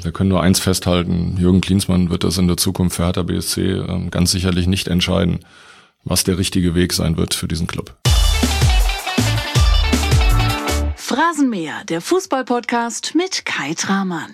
Wir können nur eins festhalten, Jürgen Klinsmann wird das in der Zukunft für Hertha BSC ganz sicherlich nicht entscheiden, was der richtige Weg sein wird für diesen Club. Phrasenmäher, der Fußball-Podcast mit Kai Tramann.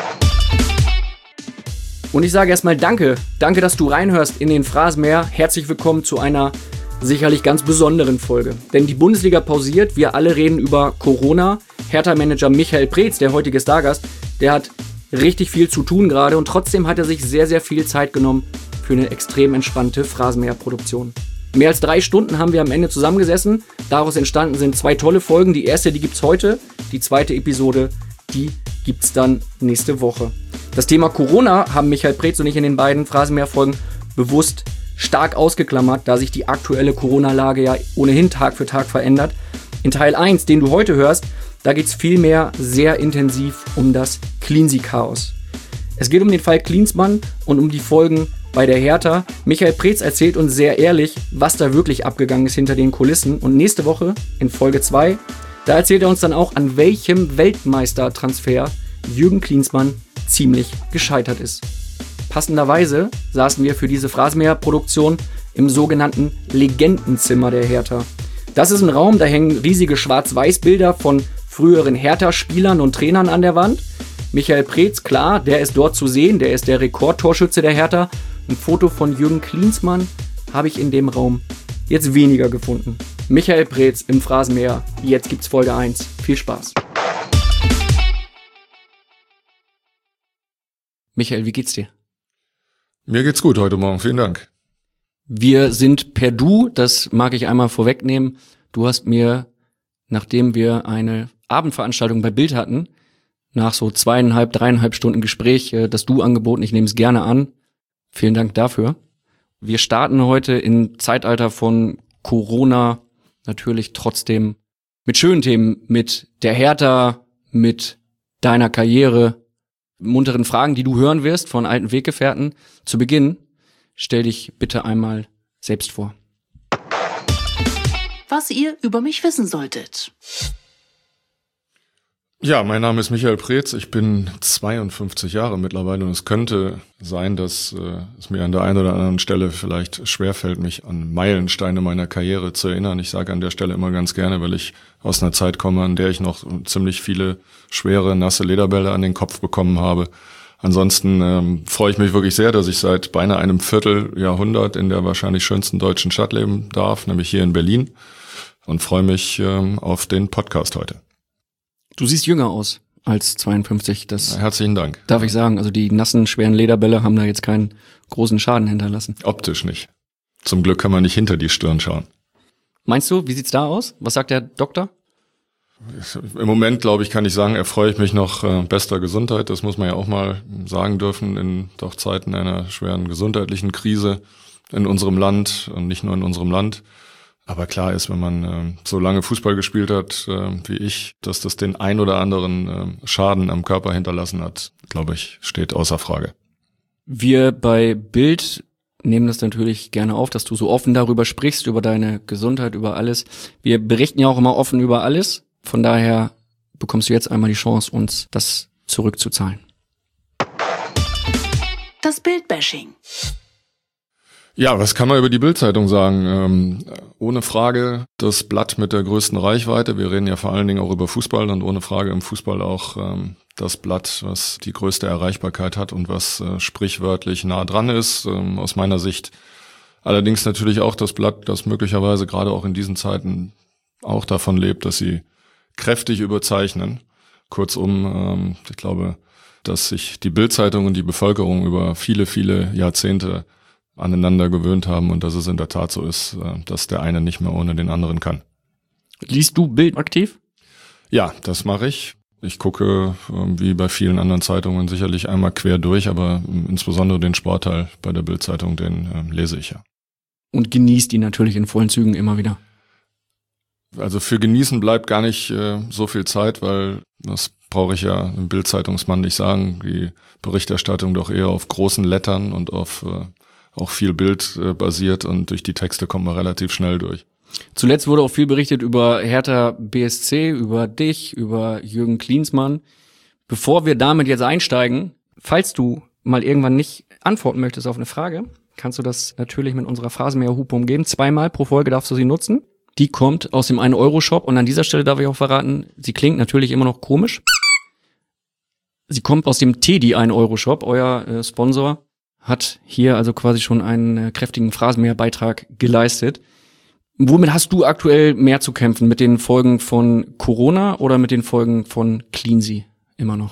Und ich sage erstmal Danke. Danke, dass du reinhörst in den Phrasenmäher. Herzlich willkommen zu einer sicherlich ganz besonderen Folge. Denn die Bundesliga pausiert, wir alle reden über Corona. Hertha-Manager Michael Preetz, der heutige Stargast, der hat richtig viel zu tun gerade und trotzdem hat er sich sehr, sehr viel Zeit genommen für eine extrem entspannte Phrasenmäher-Produktion. Mehr als 3 Stunden haben wir am Ende zusammengesessen. Daraus entstanden sind 2 tolle Folgen. Die erste, die gibt's heute. Die zweite Episode, die gibt's dann nächste Woche. Das Thema Corona haben Michael Preetz und ich in den beiden Phrasenmäher-Folgen bewusst stark ausgeklammert, da sich die aktuelle Corona-Lage ja ohnehin Tag für Tag verändert. In Teil 1, den du heute hörst, da geht es vielmehr sehr intensiv um das Cleansy-Chaos. Es geht um den Fall Klinsmann und um die Folgen bei der Hertha. Michael Preetz erzählt uns sehr ehrlich, was da wirklich abgegangen ist hinter den Kulissen. Und nächste Woche, in Folge 2, da erzählt er uns dann auch, an welchem Weltmeistertransfer Jürgen Klinsmann ziemlich gescheitert ist. Passenderweise saßen wir für diese Phrasenmäher-Produktion im sogenannten Legendenzimmer der Hertha. Das ist ein Raum, da hängen riesige Schwarz-Weiß-Bilder von früheren Hertha-Spielern und Trainern an der Wand. Michael Preetz, klar, der ist dort zu sehen, der ist der Rekordtorschütze der Hertha. Ein Foto von Jürgen Klinsmann habe ich in dem Raum jetzt weniger gefunden. Michael Preetz im Phrasenmäher, jetzt gibt's Folge 1. Viel Spaß. Michael, wie geht's dir? Mir geht's gut heute Morgen, vielen Dank. Wir sind per Du, das mag ich einmal vorwegnehmen. Du hast mir, nachdem wir eine Abendveranstaltung bei Bild hatten, nach so 2,5, 3,5 Stunden Gespräch, das Du angeboten, ich nehme es gerne an. Vielen Dank dafür. Wir starten heute im Zeitalter von Corona natürlich trotzdem mit schönen Themen, mit der Hertha, mit deiner Karriere, munteren Fragen, die du hören wirst von alten Weggefährten. Zu Beginn, stell dich bitte einmal selbst vor. Was ihr über mich wissen solltet. Ja, mein Name ist Michael Preetz, ich bin 52 Jahre mittlerweile und es könnte sein, dass es mir an der einen oder anderen Stelle vielleicht schwerfällt, mich an Meilensteine meiner Karriere zu erinnern. Ich sage an der Stelle immer ganz gerne, weil ich aus einer Zeit komme, an der ich noch ziemlich viele schwere, nasse Lederbälle an den Kopf bekommen habe. Ansonsten freue ich mich wirklich sehr, dass ich seit beinahe einem Vierteljahrhundert in der wahrscheinlich schönsten deutschen Stadt leben darf, nämlich hier in Berlin, und freue mich auf den Podcast heute. Du siehst jünger aus als 52. Das herzlichen Dank. Darf ich sagen. Also die nassen, schweren Lederbälle haben da jetzt keinen großen Schaden hinterlassen. Optisch nicht. Zum Glück kann man nicht hinter die Stirn schauen. Meinst du, wie sieht's da aus? Was sagt der Doktor? Im Moment, glaube ich, kann ich sagen, erfreue ich mich noch bester Gesundheit. Das muss man ja auch mal sagen dürfen in doch Zeiten einer schweren gesundheitlichen Krise in unserem Land und nicht nur in unserem Land. Aber klar ist, wenn man so lange Fußball gespielt hat wie ich, dass das den ein oder anderen Schaden am Körper hinterlassen hat, glaube ich, steht außer Frage. Wir bei Bild nehmen das natürlich gerne auf, dass du so offen darüber sprichst, über deine Gesundheit, über alles. Wir berichten ja auch immer offen über alles. Von daher bekommst du jetzt einmal die Chance, uns das zurückzuzahlen. Das Bild-Bashing. Ja, was kann man über die Bild-Zeitung sagen? Ohne Frage das Blatt mit der größten Reichweite. Wir reden ja vor allen Dingen auch über Fußball und ohne Frage im Fußball auch das Blatt, was die größte Erreichbarkeit hat und was sprichwörtlich nah dran ist, aus meiner Sicht. Allerdings natürlich auch das Blatt, das möglicherweise gerade auch in diesen Zeiten auch davon lebt, dass sie kräftig überzeichnen. Kurzum, ich glaube, dass sich die Bild-Zeitung und die Bevölkerung über viele, viele Jahrzehnte aneinander gewöhnt haben und dass es in der Tat so ist, dass der eine nicht mehr ohne den anderen kann. Liest du Bild aktiv? Ja, das mache ich. Ich gucke, wie bei vielen anderen Zeitungen, sicherlich einmal quer durch, aber insbesondere den Sportteil bei der Bild-Zeitung, den lese ich ja. Und genießt ihn natürlich in vollen Zügen immer wieder. Also für Genießen bleibt gar nicht so viel Zeit, weil das brauche ich ja im Bild-Zeitungsmann nicht sagen. Die Berichterstattung doch eher auf großen Lettern und auf auch viel Bild basiert und durch die Texte kommt man relativ schnell durch. Zuletzt wurde auch viel berichtet über Hertha BSC, über dich, über Jürgen Klinsmann. Bevor wir damit jetzt einsteigen, falls du mal irgendwann nicht antworten möchtest auf eine Frage, kannst du das natürlich mit unserer Phrasenmäher-Hupe umgeben. 2-mal pro Folge darfst du sie nutzen. Die kommt aus dem 1-Euro-Shop und an dieser Stelle darf ich auch verraten, sie klingt natürlich immer noch komisch. Sie kommt aus dem Teddy 1-Euro-Shop. Euer Sponsor hat hier also quasi schon einen kräftigen Phrasenmäher-Beitrag geleistet. Womit hast du aktuell mehr zu kämpfen? Mit den Folgen von Corona oder mit den Folgen von Cleansea immer noch?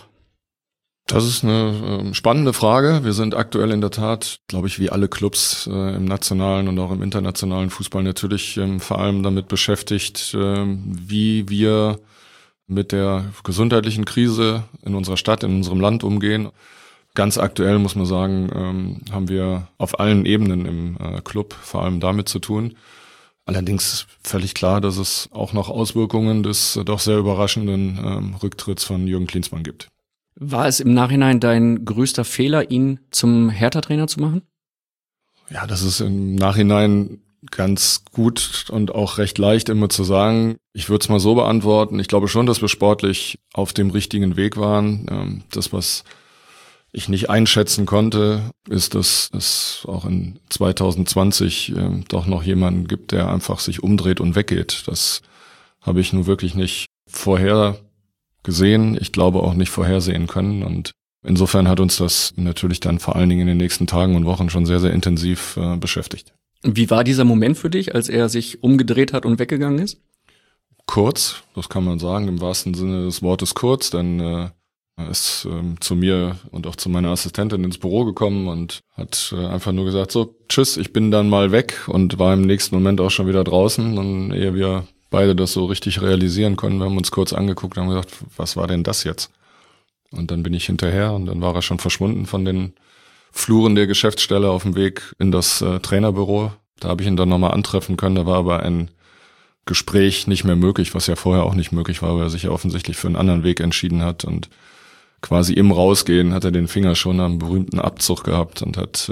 Das ist eine spannende Frage. Wir sind aktuell in der Tat, glaube ich, wie alle Clubs im nationalen und auch im internationalen Fußball natürlich vor allem damit beschäftigt, wie wir mit der gesundheitlichen Krise in unserer Stadt, in unserem Land umgehen. Ganz aktuell muss man sagen, haben wir auf allen Ebenen im Club vor allem damit zu tun. Allerdings völlig klar, dass es auch noch Auswirkungen des doch sehr überraschenden Rücktritts von Jürgen Klinsmann gibt. War es im Nachhinein dein größter Fehler, ihn zum Hertha-Trainer zu machen? Ja, das ist im Nachhinein ganz gut und auch recht leicht immer zu sagen. Ich würde es mal so beantworten. Ich glaube schon, dass wir sportlich auf dem richtigen Weg waren. Das, was ich nicht einschätzen konnte, ist, dass es auch in 2020 doch noch jemanden gibt, der einfach sich umdreht und weggeht. Das habe ich nun wirklich nicht vorher gesehen. Ich glaube auch nicht vorhersehen können. Und insofern hat uns das natürlich dann vor allen Dingen in den nächsten Tagen und Wochen schon sehr, sehr intensiv beschäftigt. Wie war dieser Moment für dich, als er sich umgedreht hat und weggegangen ist? Kurz, das kann man sagen, im wahrsten Sinne des Wortes kurz, denn er ist zu mir und auch zu meiner Assistentin ins Büro gekommen und hat einfach nur gesagt, so, tschüss, ich bin dann mal weg, und war im nächsten Moment auch schon wieder draußen. Und ehe wir beide das so richtig realisieren konnten, wir haben uns kurz angeguckt und haben gesagt, was war denn das jetzt? Und dann bin ich hinterher und dann war er schon verschwunden von den Fluren der Geschäftsstelle auf dem Weg in das Trainerbüro. Da habe ich ihn dann nochmal antreffen können, da war aber ein Gespräch nicht mehr möglich, was ja vorher auch nicht möglich war, weil er sich ja offensichtlich für einen anderen Weg entschieden hat, und quasi im Rausgehen hat er den Finger schon am berühmten Abzug gehabt und hat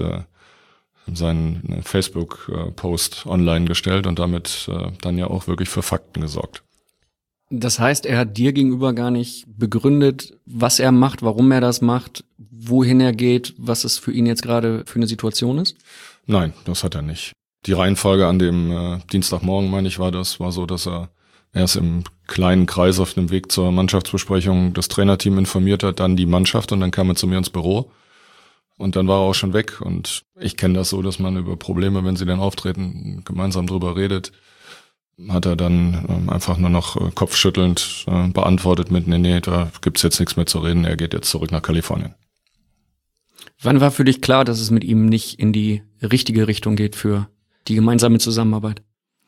seinen Facebook-Post online gestellt und damit dann ja auch wirklich für Fakten gesorgt. Das heißt, er hat dir gegenüber gar nicht begründet, was er macht, warum er das macht, wohin er geht, was es für ihn jetzt gerade für eine Situation ist? Nein, das hat er nicht. Die Reihenfolge an dem Dienstagmorgen, meine ich, war so, dass er erst im kleinen Kreis auf dem Weg zur Mannschaftsbesprechung das Trainerteam informiert hat, dann die Mannschaft, und dann kam er zu mir ins Büro. Und dann war er auch schon weg, und ich kenne das so, dass man über Probleme, wenn sie dann auftreten, gemeinsam drüber redet. Hat er dann einfach nur noch kopfschüttelnd beantwortet mit, nee, da gibt's jetzt nichts mehr zu reden, er geht jetzt zurück nach Kalifornien. Wann war für dich klar, dass es mit ihm nicht in die richtige Richtung geht für die gemeinsame Zusammenarbeit?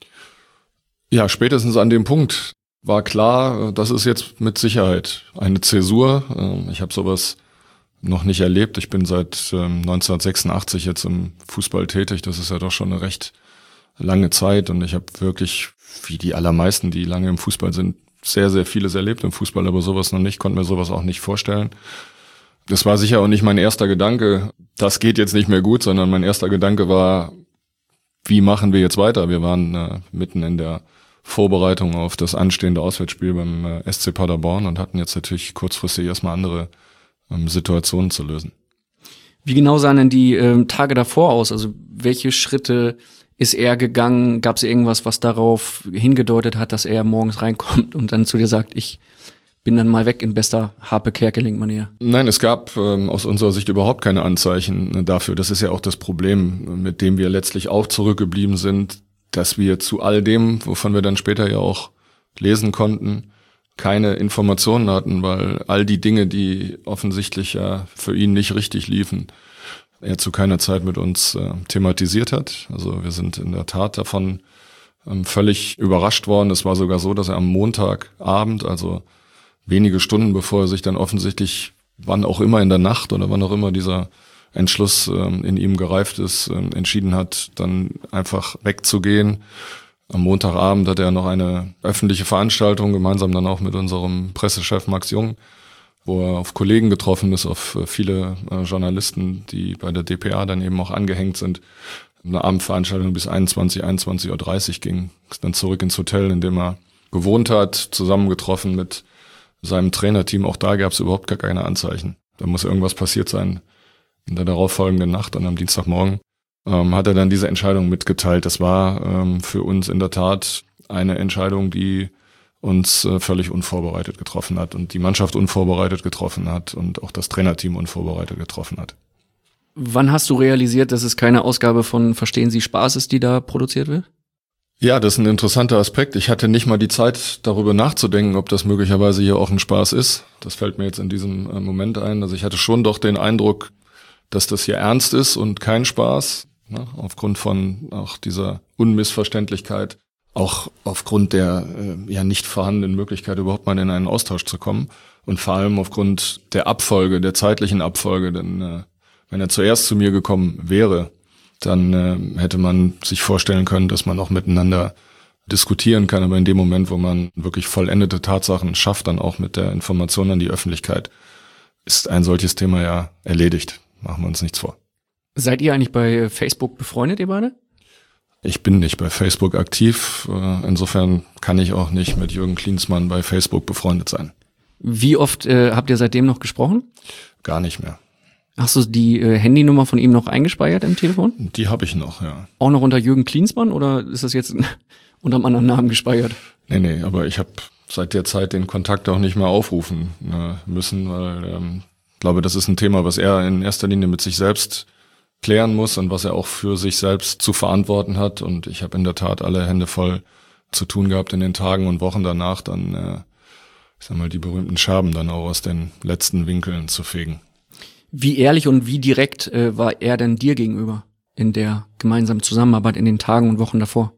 Ja, spätestens an dem Punkt war klar, das ist jetzt mit Sicherheit eine Zäsur. Ich habe sowas noch nicht erlebt. Ich bin seit 1986 jetzt im Fußball tätig. Das ist ja doch schon eine recht lange Zeit, und ich habe wirklich, wie die allermeisten, die lange im Fußball sind, sehr, sehr vieles erlebt im Fußball, aber sowas noch nicht, konnte mir sowas auch nicht vorstellen. Das war sicher auch nicht mein erster Gedanke, das geht jetzt nicht mehr gut, sondern mein erster Gedanke war, wie machen wir jetzt weiter? Wir waren mitten in der Vorbereitung auf das anstehende Auswärtsspiel beim SC Paderborn und hatten jetzt natürlich kurzfristig erstmal andere Situationen zu lösen. Wie genau sahen denn die Tage davor aus? Also welche Schritte ist er gegangen? Gab es irgendwas, was darauf hingedeutet hat, dass er morgens reinkommt und dann zu dir sagt, ich bin dann mal weg in bester Harpe-Kerkeling-Manier? Nein, es gab aus unserer Sicht überhaupt keine Anzeichen dafür. Das ist ja auch das Problem, mit dem wir letztlich auch zurückgeblieben sind, dass wir zu all dem, wovon wir dann später ja auch lesen konnten, keine Informationen hatten, weil all die Dinge, die offensichtlich ja für ihn nicht richtig liefen, er zu keiner Zeit mit uns thematisiert hat. Also wir sind in der Tat davon völlig überrascht worden. Es war sogar so, dass er am Montagabend, also wenige Stunden bevor er sich dann offensichtlich, wann auch immer in der Nacht oder wann auch immer dieser Entschluss in ihm gereift ist, entschieden hat, dann einfach wegzugehen. Am Montagabend hat er noch eine öffentliche Veranstaltung, gemeinsam dann auch mit unserem Pressechef Max Jung, wo er auf Kollegen getroffen ist, auf viele Journalisten, die bei der dpa dann eben auch angehängt sind. Eine Abendveranstaltung bis 21:30 Uhr ging. Ist dann zurück ins Hotel, in dem er gewohnt hat, zusammengetroffen mit seinem Trainerteam, auch da gab es überhaupt gar keine Anzeichen. Da muss irgendwas passiert sein. In der darauffolgenden Nacht und am Dienstagmorgen hat er dann diese Entscheidung mitgeteilt. Das war für uns in der Tat eine Entscheidung, die uns völlig unvorbereitet getroffen hat und die Mannschaft unvorbereitet getroffen hat und auch das Trainerteam unvorbereitet getroffen hat. Wann hast du realisiert, dass es keine Ausgabe von Verstehen Sie Spaß ist, die da produziert wird? Ja, das ist ein interessanter Aspekt. Ich hatte nicht mal die Zeit, darüber nachzudenken, ob das möglicherweise hier auch ein Spaß ist. Das fällt mir jetzt in diesem Moment ein. Also ich hatte schon doch den Eindruck, dass das hier ernst ist und kein Spaß, ne? Aufgrund von auch dieser Unmissverständlichkeit, auch aufgrund der ja nicht vorhandenen Möglichkeit, überhaupt mal in einen Austausch zu kommen und vor allem aufgrund der Abfolge, der zeitlichen Abfolge, denn wenn er zuerst zu mir gekommen wäre, dann hätte man sich vorstellen können, dass man auch miteinander diskutieren kann. Aber in dem Moment, wo man wirklich vollendete Tatsachen schafft, dann auch mit der Information an die Öffentlichkeit, ist ein solches Thema ja erledigt. Machen wir uns nichts vor. Seid ihr eigentlich bei Facebook befreundet, ihr beide? Ich bin nicht bei Facebook aktiv. Insofern kann ich auch nicht mit Jürgen Klinsmann bei Facebook befreundet sein. Wie oft habt ihr seitdem noch gesprochen? Gar nicht mehr. Hast du die Handynummer von ihm noch eingespeichert im Telefon? Die habe ich noch, ja. Auch noch unter Jürgen Klinsmann oder ist das jetzt unter einem anderen Namen gespeichert? Nee, aber ich habe seit der Zeit den Kontakt auch nicht mehr aufrufen müssen, weil ich glaube, das ist ein Thema, was er in erster Linie mit sich selbst klären muss und was er auch für sich selbst zu verantworten hat. Und ich habe in der Tat alle Hände voll zu tun gehabt in den Tagen und Wochen danach, dann, ich sag mal, die berühmten Scherben dann auch aus den letzten Winkeln zu fegen. Wie ehrlich und wie direkt war er denn dir gegenüber in der gemeinsamen Zusammenarbeit in den Tagen und Wochen davor?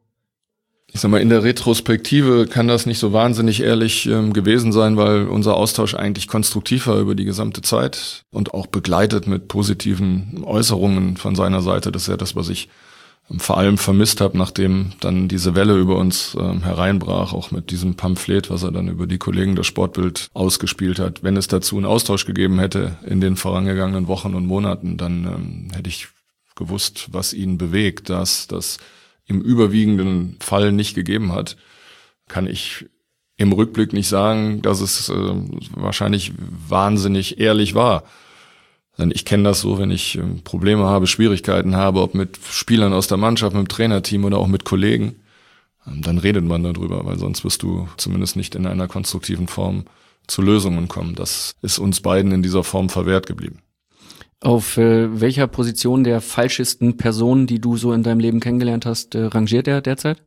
Ich sag mal, in der Retrospektive kann das nicht so wahnsinnig ehrlich gewesen sein, weil unser Austausch eigentlich konstruktiv war über die gesamte Zeit und auch begleitet mit positiven Äußerungen von seiner Seite. Das ist ja das, was ich vor allem vermisst habe, nachdem dann diese Welle über uns hereinbrach, auch mit diesem Pamphlet, was er dann über die Kollegen der Sportbild ausgespielt hat. Wenn es dazu einen Austausch gegeben hätte in den vorangegangenen Wochen und Monaten, dann hätte ich gewusst, was ihn bewegt, dass das im überwiegenden Fall nicht gegeben hat, kann ich im Rückblick nicht sagen, dass es wahrscheinlich wahnsinnig ehrlich war. Denn ich kenne das so, wenn ich Probleme habe, Schwierigkeiten habe, ob mit Spielern aus der Mannschaft, mit dem Trainerteam oder auch mit Kollegen, dann redet man darüber, weil sonst wirst du zumindest nicht in einer konstruktiven Form zu Lösungen kommen. Das ist uns beiden in dieser Form verwehrt geblieben. Auf welcher Position der falschesten Person, die du so in deinem Leben kennengelernt hast, rangiert er derzeit?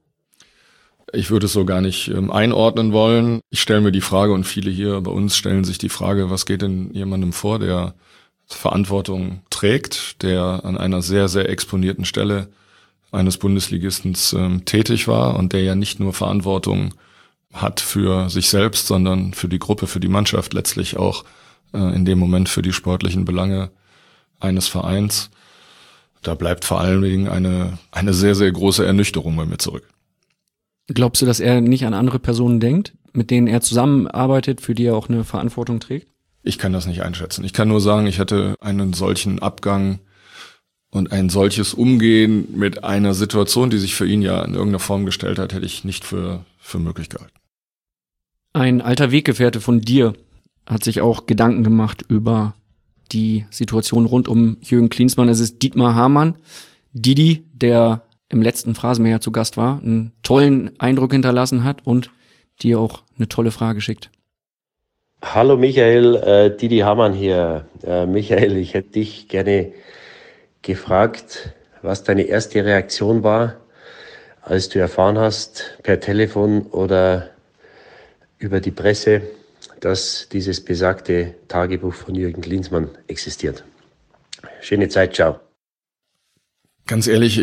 Ich würde es so gar nicht einordnen wollen. Ich stelle mir die Frage, und viele hier bei uns stellen sich die Frage, was geht denn jemandem vor, der Verantwortung trägt, der an einer sehr, sehr exponierten Stelle eines Bundesligistens tätig war und der ja nicht nur Verantwortung hat für sich selbst, sondern für die Gruppe, für die Mannschaft, letztlich auch in dem Moment für die sportlichen Belange eines Vereins. Da bleibt vor allen Dingen eine sehr, sehr große Ernüchterung bei mir zurück. Glaubst du, dass er nicht an andere Personen denkt, mit denen er zusammenarbeitet, für die er auch eine Verantwortung trägt? Ich kann das nicht einschätzen. Ich kann nur sagen, ich hätte einen solchen Abgang und ein solches Umgehen mit einer Situation, die sich für ihn ja in irgendeiner Form gestellt hat, hätte ich nicht für möglich gehalten. Ein alter Weggefährte von dir hat sich auch Gedanken gemacht über die Situation rund um Jürgen Klinsmann. Es ist Dietmar Hamann, Didi, der im letzten Phrasenmäher zu Gast war, einen tollen Eindruck hinterlassen hat und dir auch eine tolle Frage schickt. Hallo Michael, Didi Hamann hier. Michael, ich hätte dich gerne gefragt, was deine erste Reaktion war, als du erfahren hast, per Telefon oder über die Presse, dass dieses besagte Tagebuch von Jürgen Klinsmann existiert. Schöne Zeit, ciao. Ganz ehrlich,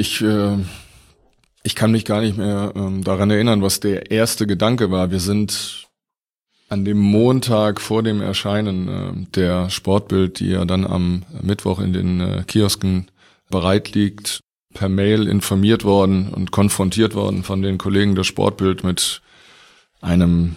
ich kann mich gar nicht mehr daran erinnern, was der erste Gedanke war. Wir sind an dem Montag vor dem Erscheinen der Sportbild, die ja dann am Mittwoch in den Kiosken bereit liegt, per Mail informiert worden und konfrontiert worden von den Kollegen der Sportbild mit einem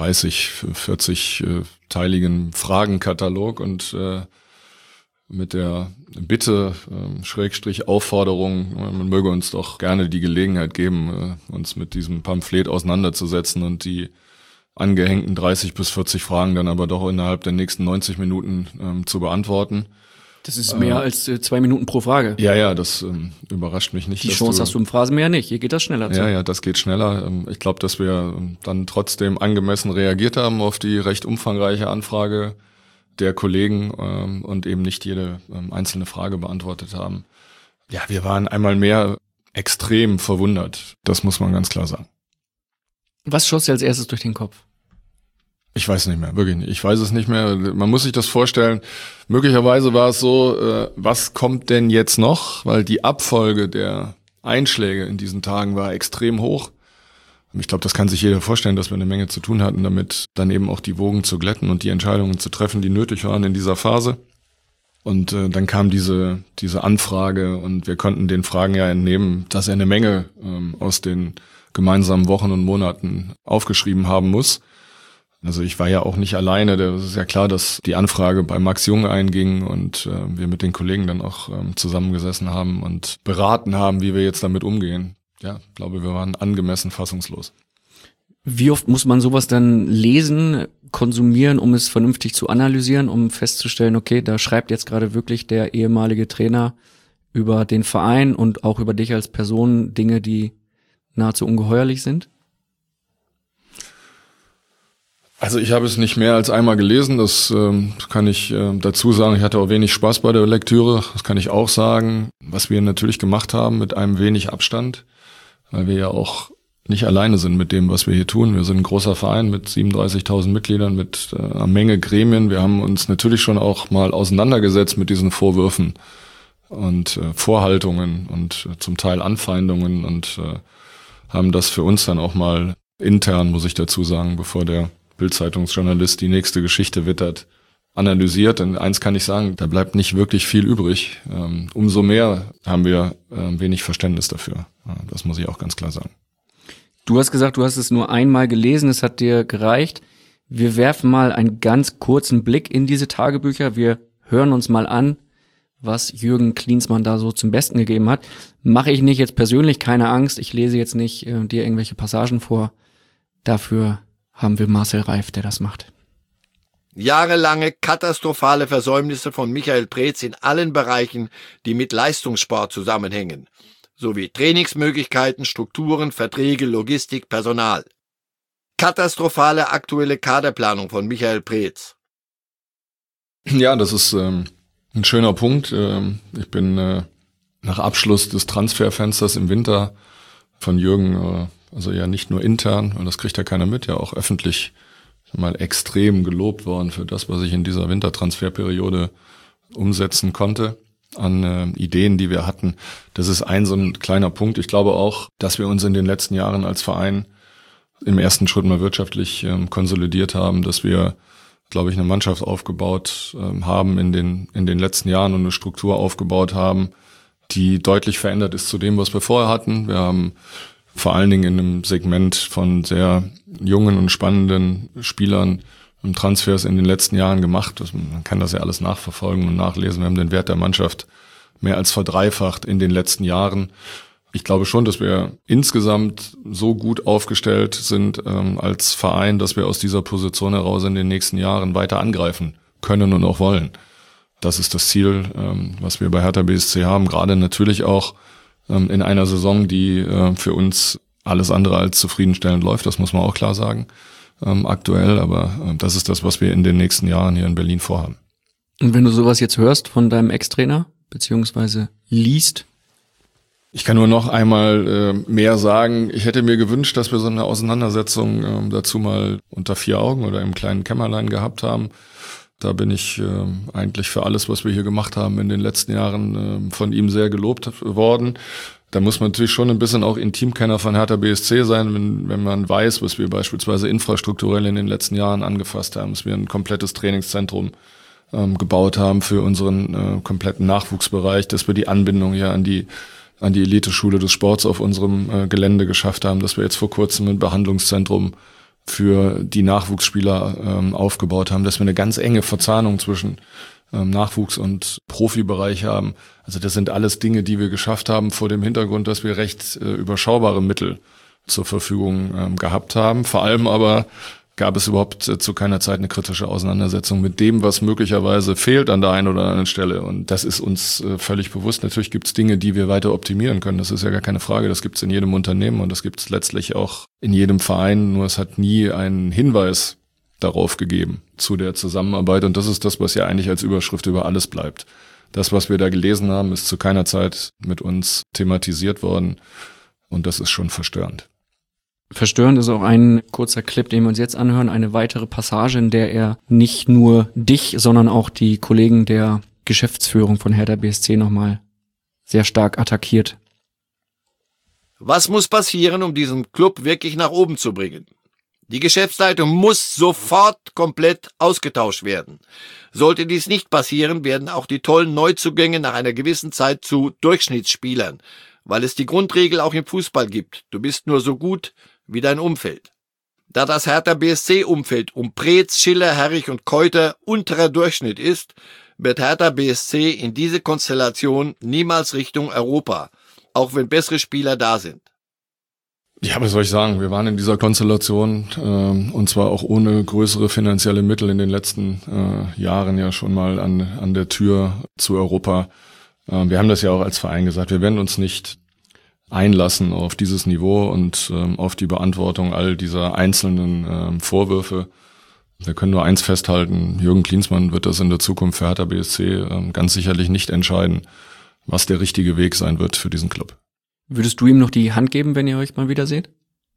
40-teiligen Fragenkatalog und mit der Bitte, Schrägstrich Aufforderung, man möge uns doch gerne die Gelegenheit geben, uns mit diesem Pamphlet auseinanderzusetzen und die angehängten 30 bis 40 Fragen dann aber doch innerhalb der nächsten 90 Minuten zu beantworten. Das ist mehr als 2 Minuten pro Frage. Ja, das überrascht mich nicht. Die Chance hast du im Phrasenmäher nicht. Hier geht das schneller. Ja, das geht schneller. Ich glaube, dass wir dann trotzdem angemessen reagiert haben auf die recht umfangreiche Anfrage der Kollegen und eben nicht jede einzelne Frage beantwortet haben. Ja, wir waren einmal mehr extrem verwundert. Das muss man ganz klar sagen. Was schoss dir als erstes durch den Kopf? Ich weiß nicht mehr, wirklich nicht. Ich weiß es nicht mehr. Man muss sich das vorstellen. Möglicherweise war es so, was kommt denn jetzt noch? Weil die Abfolge der Einschläge in diesen Tagen war extrem hoch. Ich glaube, das kann sich jeder vorstellen, dass wir eine Menge zu tun hatten, damit dann eben auch die Wogen zu glätten und die Entscheidungen zu treffen, die nötig waren in dieser Phase. Und dann kam diese Anfrage und wir konnten den Fragen ja entnehmen, dass er eine Menge aus den gemeinsamen Wochen und Monaten aufgeschrieben haben muss. Also ich war ja auch nicht alleine. Das ist ja klar, dass die Anfrage bei Max Jung einging und wir mit den Kollegen dann auch zusammengesessen haben und beraten haben, wie wir jetzt damit umgehen. Ja, ich glaube, wir waren angemessen fassungslos. Wie oft muss man sowas dann lesen, konsumieren, um es vernünftig zu analysieren, um festzustellen, okay, da schreibt jetzt gerade wirklich der ehemalige Trainer über den Verein und auch über dich als Person Dinge, die nahezu ungeheuerlich sind? Also ich habe es nicht mehr als einmal gelesen, das kann ich dazu sagen. Ich hatte auch wenig Spaß bei der Lektüre, das kann ich auch sagen. Was wir natürlich gemacht haben mit einem wenig Abstand, weil wir ja auch nicht alleine sind mit dem, was wir hier tun. Wir sind ein großer Verein mit 37.000 Mitgliedern, mit einer Menge Gremien. Wir haben uns natürlich schon auch mal auseinandergesetzt mit diesen Vorwürfen und Vorhaltungen und zum Teil Anfeindungen und haben das für uns dann auch mal intern, muss ich dazu sagen, bevor der Bild-Zeitungsjournalist die nächste Geschichte wittert, analysiert. Und eins kann ich sagen, da bleibt nicht wirklich viel übrig. Umso mehr haben wir wenig Verständnis dafür. Das muss ich auch ganz klar sagen. Du hast gesagt, du hast es nur einmal gelesen, es hat dir gereicht. Wir werfen mal einen ganz kurzen Blick in diese Tagebücher. Wir hören uns mal an, was Jürgen Klinsmann da so zum Besten gegeben hat. Mache ich nicht jetzt persönlich, keine Angst. Ich lese jetzt nicht dir irgendwelche Passagen vor. Dafür haben wir Marcel Reif, der das macht. Jahrelange katastrophale Versäumnisse von Michael Preetz in allen Bereichen, die mit Leistungssport zusammenhängen, sowie Trainingsmöglichkeiten, Strukturen, Verträge, Logistik, Personal. Katastrophale aktuelle Kaderplanung von Michael Preetz. Ja, das ist ein schöner Punkt. Ich bin nach Abschluss des Transferfensters im Winter von Jürgen, also ja nicht nur intern, und das kriegt ja keiner mit, ja auch öffentlich mal extrem gelobt worden für das, was ich in dieser Wintertransferperiode umsetzen konnte an Ideen, die wir hatten. Das ist so ein kleiner Punkt. Ich glaube auch, dass wir uns in den letzten Jahren als Verein im ersten Schritt mal wirtschaftlich konsolidiert haben, dass wir, glaube ich, eine Mannschaft aufgebaut haben in den letzten Jahren und eine Struktur aufgebaut haben, die deutlich verändert ist zu dem, was wir vorher hatten. Wir haben vor allen Dingen in einem Segment von sehr jungen und spannenden Spielern und Transfers in den letzten Jahren gemacht. Man kann das ja alles nachverfolgen und nachlesen. Wir haben den Wert der Mannschaft mehr als verdreifacht in den letzten Jahren. Ich glaube schon, dass wir insgesamt so gut aufgestellt sind als Verein, dass wir aus dieser Position heraus in den nächsten Jahren weiter angreifen können und auch wollen. Das ist das Ziel, was wir bei Hertha BSC haben, gerade natürlich auch in einer Saison, die für uns alles andere als zufriedenstellend läuft. Das muss man auch klar sagen, aktuell. Aber das ist das, was wir in den nächsten Jahren hier in Berlin vorhaben. Und wenn du sowas jetzt hörst von deinem Ex-Trainer, beziehungsweise liest? Ich kann nur noch einmal mehr sagen. Ich hätte mir gewünscht, dass wir so eine Auseinandersetzung dazu mal unter 4 Augen oder im kleinen Kämmerlein gehabt haben. Da bin ich eigentlich für alles, was wir hier gemacht haben in den letzten Jahren von ihm sehr gelobt worden. Da muss man natürlich schon ein bisschen auch Intimkenner von Hertha BSC sein, wenn man weiß, was wir beispielsweise infrastrukturell in den letzten Jahren angefasst haben, dass wir ein komplettes Trainingszentrum gebaut haben für unseren kompletten Nachwuchsbereich, dass wir die Anbindung hier an die Eliteschule des Sports auf unserem Gelände geschafft haben, dass wir jetzt vor kurzem ein Behandlungszentrum für die Nachwuchsspieler aufgebaut haben, dass wir eine ganz enge Verzahnung zwischen Nachwuchs- und Profibereich haben. Also das sind alles Dinge, die wir geschafft haben vor dem Hintergrund, dass wir recht überschaubare Mittel zur Verfügung gehabt haben. Vor allem aber gab es überhaupt zu keiner Zeit eine kritische Auseinandersetzung mit dem, was möglicherweise fehlt an der einen oder anderen Stelle. Und das ist uns völlig bewusst. Natürlich gibt es Dinge, die wir weiter optimieren können. Das ist ja gar keine Frage. Das gibt es in jedem Unternehmen und das gibt es letztlich auch in jedem Verein. Nur es hat nie einen Hinweis darauf gegeben zu der Zusammenarbeit. Und das ist das, was ja eigentlich als Überschrift über alles bleibt. Das, was wir da gelesen haben, ist zu keiner Zeit mit uns thematisiert worden. Und das ist schon verstörend. Verstörend ist auch ein kurzer Clip, den wir uns jetzt anhören, eine weitere Passage, in der er nicht nur dich, sondern auch die Kollegen der Geschäftsführung von Hertha BSC nochmal sehr stark attackiert. Was muss passieren, um diesen Club wirklich nach oben zu bringen? Die Geschäftsleitung muss sofort komplett ausgetauscht werden. Sollte dies nicht passieren, werden auch die tollen Neuzugänge nach einer gewissen Zeit zu Durchschnittsspielern, weil es die Grundregel auch im Fußball gibt. Du bist nur so gut wie dein Umfeld. Da das Hertha BSC-Umfeld um Preetz, Schiller, Herrich und Keuter unterer Durchschnitt ist, wird Hertha BSC in diese Konstellation niemals Richtung Europa, auch wenn bessere Spieler da sind. Ja, was soll ich sagen? Wir waren in dieser Konstellation und zwar auch ohne größere finanzielle Mittel in den letzten Jahren ja schon mal an der Tür zu Europa. Wir haben das ja auch als Verein gesagt, wir werden uns nicht einlassen auf dieses Niveau und auf die Beantwortung all dieser einzelnen Vorwürfe. Wir können nur eins festhalten, Jürgen Klinsmann wird das in der Zukunft für Hertha BSC ganz sicherlich nicht entscheiden, was der richtige Weg sein wird für diesen Club. Würdest du ihm noch die Hand geben, wenn ihr euch mal wieder seht?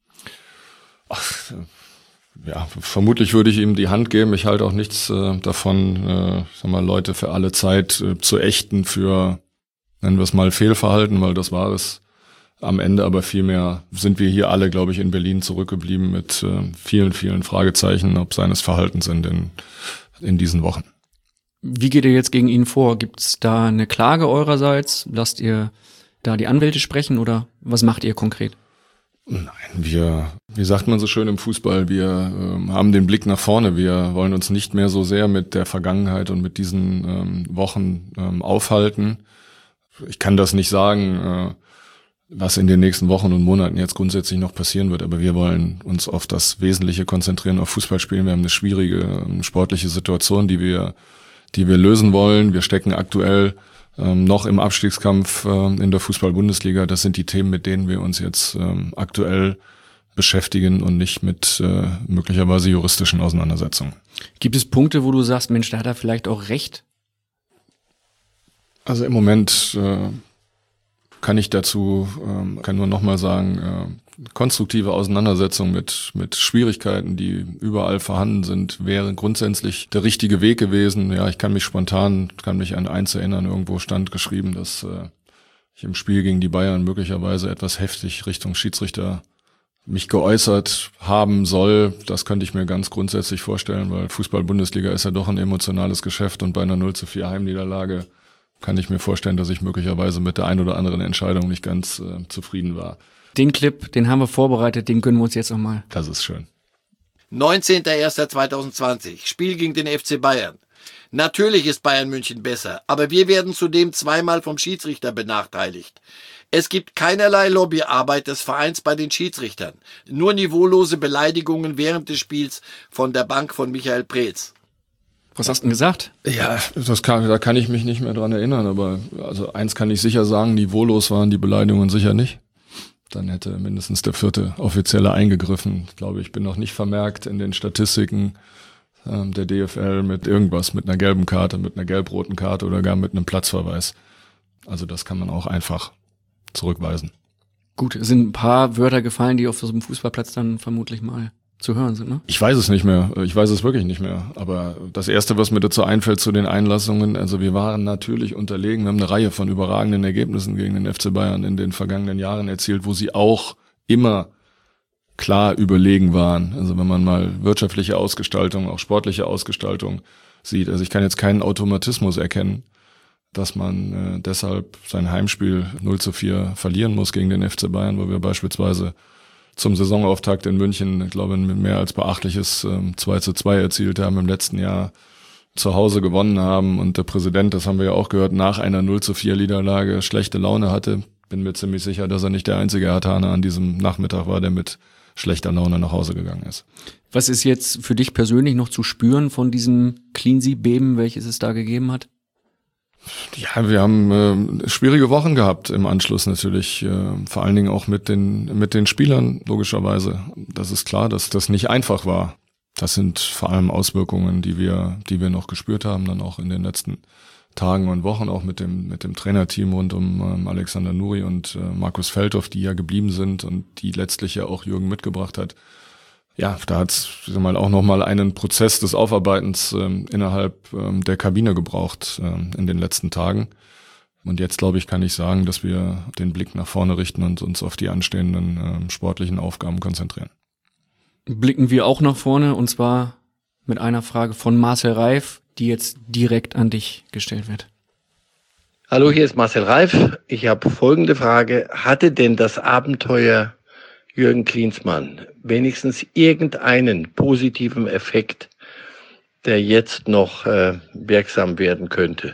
Ach, ja, vermutlich würde ich ihm die Hand geben. Ich halte auch nichts davon, Leute für alle Zeit zu ächten für, nennen wir es mal, Fehlverhalten, weil das war es am Ende. Aber vielmehr sind wir hier alle, glaube ich, in Berlin zurückgeblieben mit vielen, vielen Fragezeichen, ob seines Verhaltens in diesen Wochen. Wie geht ihr jetzt gegen ihn vor? Gibt es da eine Klage eurerseits? Lasst ihr da die Anwälte sprechen oder was macht ihr konkret? Nein, wie sagt man so schön im Fußball, wir haben den Blick nach vorne. Wir wollen uns nicht mehr so sehr mit der Vergangenheit und mit diesen Wochen aufhalten. Ich kann das nicht sagen, was in den nächsten Wochen und Monaten jetzt grundsätzlich noch passieren wird, aber wir wollen uns auf das Wesentliche konzentrieren, auf Fußball spielen. Wir haben eine schwierige sportliche Situation, die wir lösen wollen. Wir stecken aktuell noch im Abstiegskampf in der Fußball-Bundesliga. Das sind die Themen, mit denen wir uns jetzt aktuell beschäftigen und nicht mit möglicherweise juristischen Auseinandersetzungen. Gibt es Punkte, wo du sagst, Mensch, da hat er vielleicht auch recht? Also im Moment kann nur nochmal sagen, konstruktive Auseinandersetzung mit Schwierigkeiten, die überall vorhanden sind, wäre grundsätzlich der richtige Weg gewesen. Ja, ich kann mich an eins erinnern, irgendwo stand geschrieben, dass ich im Spiel gegen die Bayern möglicherweise etwas heftig Richtung Schiedsrichter mich geäußert haben soll. Das könnte ich mir ganz grundsätzlich vorstellen, weil Fußball-Bundesliga ist ja doch ein emotionales Geschäft und bei einer 0:4 Heimniederlage kann ich mir vorstellen, dass ich möglicherweise mit der ein oder anderen Entscheidung nicht ganz zufrieden war. Den Clip, den haben wir vorbereitet, den gönnen wir uns jetzt nochmal. Das ist schön. 19.01.2020, Spiel gegen den FC Bayern. Natürlich ist Bayern München besser, aber wir werden zudem zweimal vom Schiedsrichter benachteiligt. Es gibt keinerlei Lobbyarbeit des Vereins bei den Schiedsrichtern, nur niveaulose Beleidigungen während des Spiels von der Bank von Michael Preetz. Was hast du denn gesagt? Ja, da kann ich mich nicht mehr dran erinnern, aber also eins kann ich sicher sagen, niveaulos waren die Beleidigungen sicher nicht. Dann hätte mindestens der 4. Offizielle eingegriffen. Ich glaube, ich bin noch nicht vermerkt in den Statistiken der DFL mit irgendwas, mit einer gelben Karte, mit einer gelb-roten Karte oder gar mit einem Platzverweis. Also das kann man auch einfach zurückweisen. Gut, es sind ein paar Wörter gefallen, die auf so einem Fußballplatz dann vermutlich mal zu hören sind, ne? Ich weiß es nicht mehr. Ich weiß es wirklich nicht mehr. Aber das Erste, was mir dazu einfällt zu den Einlassungen, also wir waren natürlich unterlegen. Wir haben eine Reihe von überragenden Ergebnissen gegen den FC Bayern in den vergangenen Jahren erzielt, wo sie auch immer klar überlegen waren. Also wenn man mal wirtschaftliche Ausgestaltung, auch sportliche Ausgestaltung sieht. Also ich kann jetzt keinen Automatismus erkennen, dass man deshalb sein Heimspiel 0:4 verlieren muss gegen den FC Bayern, wo wir beispielsweise zum Saisonauftakt in München, ich glaube, ein mehr als beachtliches 2:2 erzielt haben, im letzten Jahr zu Hause gewonnen haben und der Präsident, das haben wir ja auch gehört, nach einer 0:4 Niederlage schlechte Laune hatte. Bin mir ziemlich sicher, dass er nicht der einzige Herthaner an diesem Nachmittag war, der mit schlechter Laune nach Hause gegangen ist. Was ist jetzt für dich persönlich noch zu spüren von diesem Cleansea-Beben, welches es da gegeben hat? Ja, wir haben schwierige Wochen gehabt im Anschluss natürlich, vor allen Dingen auch mit den Spielern logischerweise. Das ist klar, dass das nicht einfach war. Das sind vor allem Auswirkungen, die wir noch gespürt haben, dann auch in den letzten Tagen und Wochen, auch mit dem Trainerteam rund um Alexander Nuri und Markus Feldhoff, die ja geblieben sind und die letztlich ja auch Jürgen mitgebracht hat. Ja, da hat es auch nochmal einen Prozess des Aufarbeitens innerhalb der Kabine gebraucht in den letzten Tagen. Und jetzt, glaube ich, kann ich sagen, dass wir den Blick nach vorne richten und uns auf die anstehenden sportlichen Aufgaben konzentrieren. Blicken wir auch nach vorne, und zwar mit einer Frage von Marcel Reif, die jetzt direkt an dich gestellt wird. Hallo, hier ist Marcel Reif. Ich habe folgende Frage. Hatte denn das Abenteuer Jürgen Klinsmann wenigstens irgendeinen positiven Effekt, der jetzt noch wirksam werden könnte?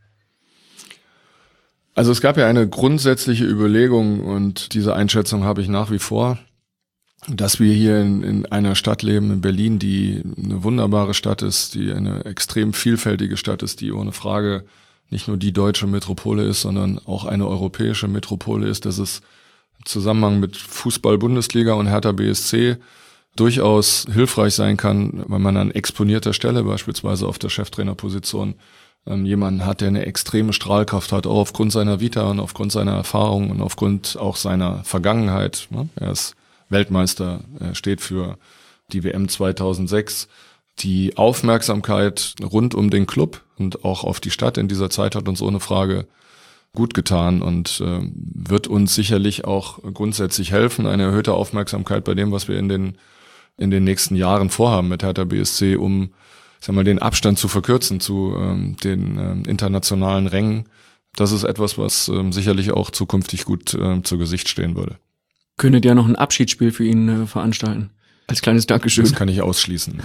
Also es gab ja eine grundsätzliche Überlegung, und diese Einschätzung habe ich nach wie vor, dass wir hier in einer Stadt leben, in Berlin, die eine wunderbare Stadt ist, die eine extrem vielfältige Stadt ist, die ohne Frage nicht nur die deutsche Metropole ist, sondern auch eine europäische Metropole ist, dass es im Zusammenhang mit Fußball-Bundesliga und Hertha BSC durchaus hilfreich sein kann, wenn man an exponierter Stelle, beispielsweise auf der Cheftrainerposition, jemanden hat, der eine extreme Strahlkraft hat, auch aufgrund seiner Vita und aufgrund seiner Erfahrung und aufgrund auch seiner Vergangenheit. Er ist Weltmeister, steht für die WM 2006. Die Aufmerksamkeit rund um den Club und auch auf die Stadt in dieser Zeit hat uns ohne Frage gut getan und wird uns sicherlich auch grundsätzlich helfen, eine erhöhte Aufmerksamkeit bei dem, was wir in den nächsten Jahren vorhaben mit Hertha BSC, um den Abstand zu verkürzen zu den internationalen Rängen. Das ist etwas, was sicherlich auch zukünftig gut zu Gesicht stehen würde. Könntet ihr noch ein Abschiedsspiel für ihn veranstalten? Als kleines Dankeschön. Das kann ich ausschließen.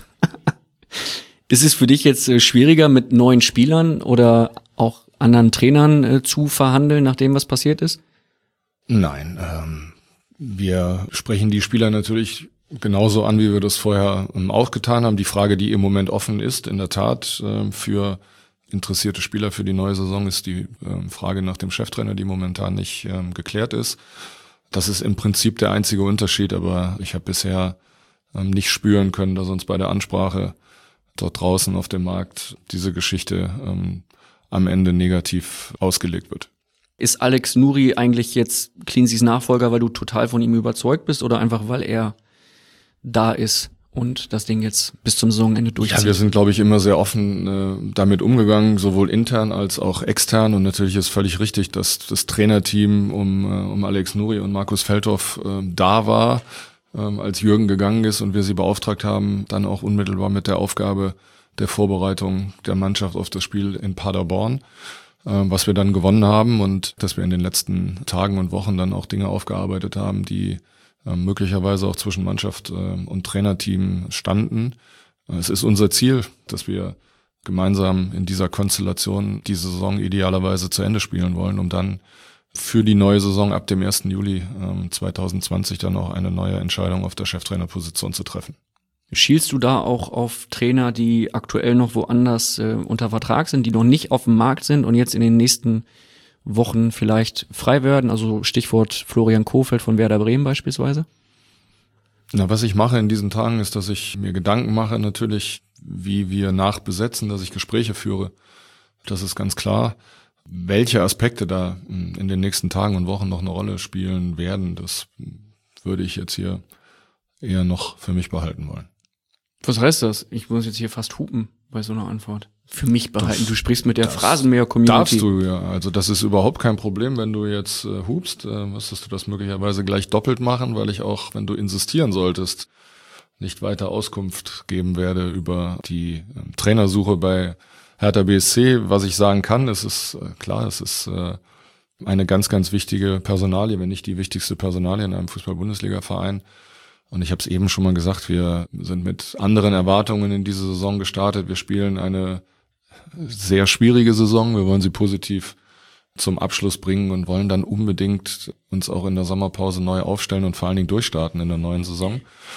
Ist es für dich jetzt schwieriger, mit neuen Spielern oder auch anderen Trainern zu verhandeln, nachdem was passiert ist? Nein, wir sprechen die Spieler natürlich genauso an, wie wir das vorher auch getan haben. Die Frage, die im Moment offen ist, in der Tat für interessierte Spieler für die neue Saison, ist die Frage nach dem Cheftrainer, die momentan nicht geklärt ist. Das ist im Prinzip der einzige Unterschied, aber ich habe bisher nicht spüren können, dass uns bei der Ansprache dort draußen auf dem Markt diese Geschichte am Ende negativ ausgelegt wird. Ist Alex Nuri eigentlich jetzt Cleanseas Nachfolger, weil du total von ihm überzeugt bist, oder einfach weil er da ist und das Ding jetzt bis zum Saisonende durchzieht? Ja, wir sind, glaube ich, immer sehr offen damit umgegangen, sowohl intern als auch extern. Und natürlich ist völlig richtig, dass das Trainerteam um Alex Nuri und Markus Feldhoff da war, als Jürgen gegangen ist und wir sie beauftragt haben, dann auch unmittelbar mit der Aufgabe der Vorbereitung der Mannschaft auf das Spiel in Paderborn, was wir dann gewonnen haben, und dass wir in den letzten Tagen und Wochen dann auch Dinge aufgearbeitet haben, die möglicherweise auch zwischen Mannschaft und Trainerteam standen. Es ist unser Ziel, dass wir gemeinsam in dieser Konstellation die Saison idealerweise zu Ende spielen wollen, um dann für die neue Saison ab dem 1. Juli 2020 dann auch eine neue Entscheidung auf der Cheftrainerposition zu treffen. Schielst du da auch auf Trainer, die aktuell noch woanders unter Vertrag sind, die noch nicht auf dem Markt sind und jetzt in den nächsten Wochen vielleicht frei werden? Also Stichwort Florian Kohfeldt von Werder Bremen beispielsweise. Na, was ich mache in diesen Tagen ist, dass ich mir Gedanken mache natürlich, wie wir nachbesetzen, dass ich Gespräche führe. Das ist ganz klar. Welche Aspekte da in den nächsten Tagen und Wochen noch eine Rolle spielen werden, das würde ich jetzt hier eher noch für mich behalten wollen. Was heißt das? Ich muss jetzt hier fast hupen bei so einer Antwort. Für mich behalten. Du sprichst mit der Phrasenmäher-Community. Darfst du, ja. Also das ist überhaupt kein Problem, wenn du jetzt hupst. Müsstest du das möglicherweise gleich doppelt machen, weil ich auch, wenn du insistieren solltest, nicht weiter Auskunft geben werde über die Trainersuche bei Hertha BSC. Was ich sagen kann, es ist klar, es ist eine ganz, ganz wichtige Personalie, wenn nicht die wichtigste Personalie in einem Fußball-Bundesliga-Verein. Und ich habe es eben schon mal gesagt, wir sind mit anderen Erwartungen in diese Saison gestartet. Wir spielen eine sehr schwierige Saison. Wir wollen sie positiv zum Abschluss bringen und wollen dann unbedingt uns auch in der Sommerpause neu aufstellen und vor allen Dingen durchstarten in der neuen Saison.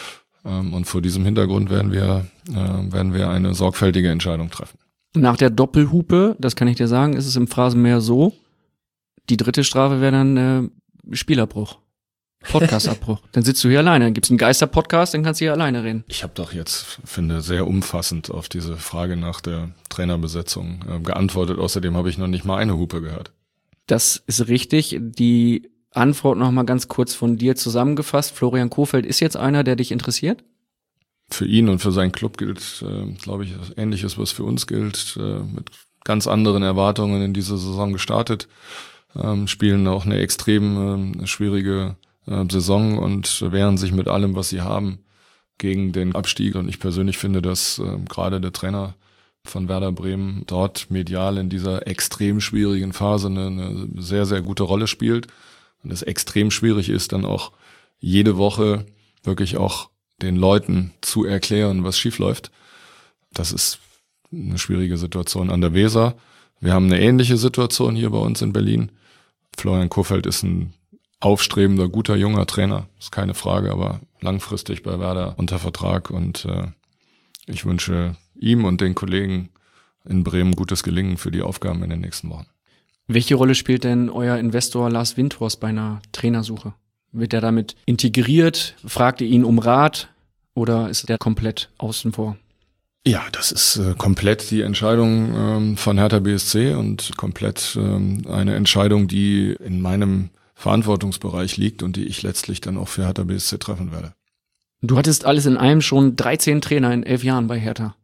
Und vor diesem Hintergrund werden wir eine sorgfältige Entscheidung treffen. Nach der Doppelhupe, das kann ich dir sagen, ist es im Phrasenmäher so, die dritte Strafe wäre dann Spielabbruch. Podcastabbruch. Dann sitzt du hier alleine. Dann gibt's einen Geister-Podcast, dann kannst du hier alleine reden. Ich habe doch jetzt, finde, sehr umfassend auf diese Frage nach der Trainerbesetzung geantwortet. Außerdem habe ich noch nicht mal eine Hupe gehört. Das ist richtig. Die Antwort noch mal ganz kurz von dir zusammengefasst. Florian Kohfeldt ist jetzt einer, der dich interessiert? Für ihn und für seinen Club gilt, glaube ich, Ähnliches, was für uns gilt. Mit ganz anderen Erwartungen in diese Saison gestartet. Spielen auch eine extrem schwierige Saison und wehren sich mit allem, was sie haben, gegen den Abstieg. Und ich persönlich finde, dass gerade der Trainer von Werder Bremen dort medial in dieser extrem schwierigen Phase eine sehr, sehr gute Rolle spielt. Und es extrem schwierig ist, dann auch jede Woche wirklich auch den Leuten zu erklären, was schief läuft. Das ist eine schwierige Situation an der Weser. Wir haben eine ähnliche Situation hier bei uns in Berlin. Florian Kohfeldt ist ein aufstrebender, guter, junger Trainer, ist keine Frage, aber langfristig bei Werder unter Vertrag und ich wünsche ihm und den Kollegen in Bremen gutes Gelingen für die Aufgaben in den nächsten Wochen. Welche Rolle spielt denn euer Investor Lars Windhorst bei einer Trainersuche? Wird er damit integriert? Fragt ihr ihn um Rat oder ist der komplett außen vor? Ja, das ist komplett die Entscheidung von Hertha BSC und komplett eine Entscheidung, die in meinem Verantwortungsbereich liegt und die ich letztlich dann auch für Hertha BSC treffen werde. Du hattest alles in allem schon 13 Trainer in 11 Jahren bei Hertha.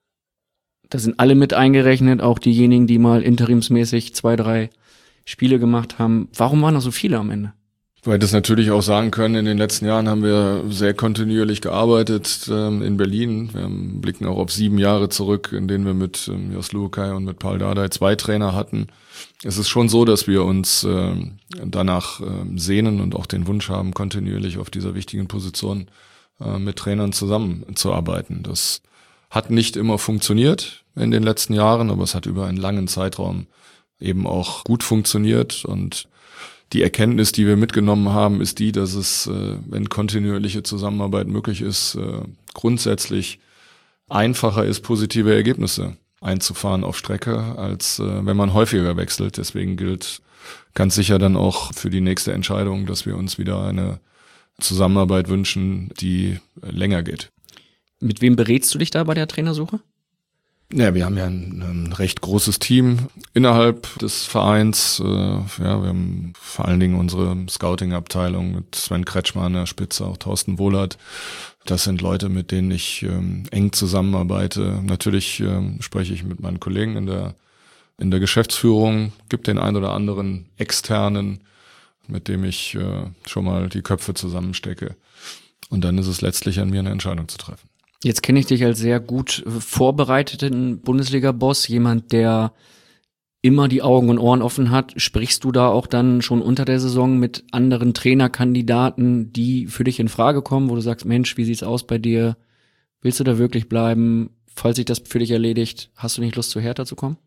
Da sind alle mit eingerechnet, auch diejenigen, die mal interimsmäßig 2-3 Spiele gemacht haben. Warum waren da so viele am Ende? Weil das natürlich auch sagen können, in den letzten Jahren haben wir sehr kontinuierlich gearbeitet in Berlin. Wir blicken auch auf 7 Jahre zurück, in denen wir mit Jos Luhukay und mit Paul Dardai 2 Trainer hatten. Es ist schon so, dass wir uns danach sehnen und auch den Wunsch haben, kontinuierlich auf dieser wichtigen Position mit Trainern zusammenzuarbeiten. Das hat nicht immer funktioniert in den letzten Jahren, aber es hat über einen langen Zeitraum eben auch gut funktioniert. Und die Erkenntnis, die wir mitgenommen haben, ist die, dass es, wenn kontinuierliche Zusammenarbeit möglich ist, grundsätzlich einfacher ist, positive Ergebnisse einzufahren auf Strecke, als wenn man häufiger wechselt. Deswegen gilt ganz sicher dann auch für die nächste Entscheidung, dass wir uns wieder eine Zusammenarbeit wünschen, die länger geht. Mit wem berätst du dich da bei der Trainersuche? Ja, wir haben ja ein recht großes Team innerhalb des Vereins. Wir haben vor allen Dingen unsere Scouting-Abteilung mit Sven Kretschmer an der Spitze, auch Thorsten Wohlert. Das sind Leute, mit denen ich eng zusammenarbeite. Natürlich spreche ich mit meinen Kollegen in der Geschäftsführung, gibt den ein oder anderen externen, mit dem ich schon mal die Köpfe zusammenstecke. Und dann ist es letztlich an mir, eine Entscheidung zu treffen. Jetzt kenne ich dich als sehr gut vorbereiteten Bundesliga-Boss, jemand, der immer die Augen und Ohren offen hat. Sprichst du da auch dann schon unter der Saison mit anderen Trainerkandidaten, die für dich in Frage kommen, wo du sagst, Mensch, wie sieht's aus bei dir? Willst du da wirklich bleiben? Falls sich das für dich erledigt, hast du nicht Lust, zu Hertha zu kommen?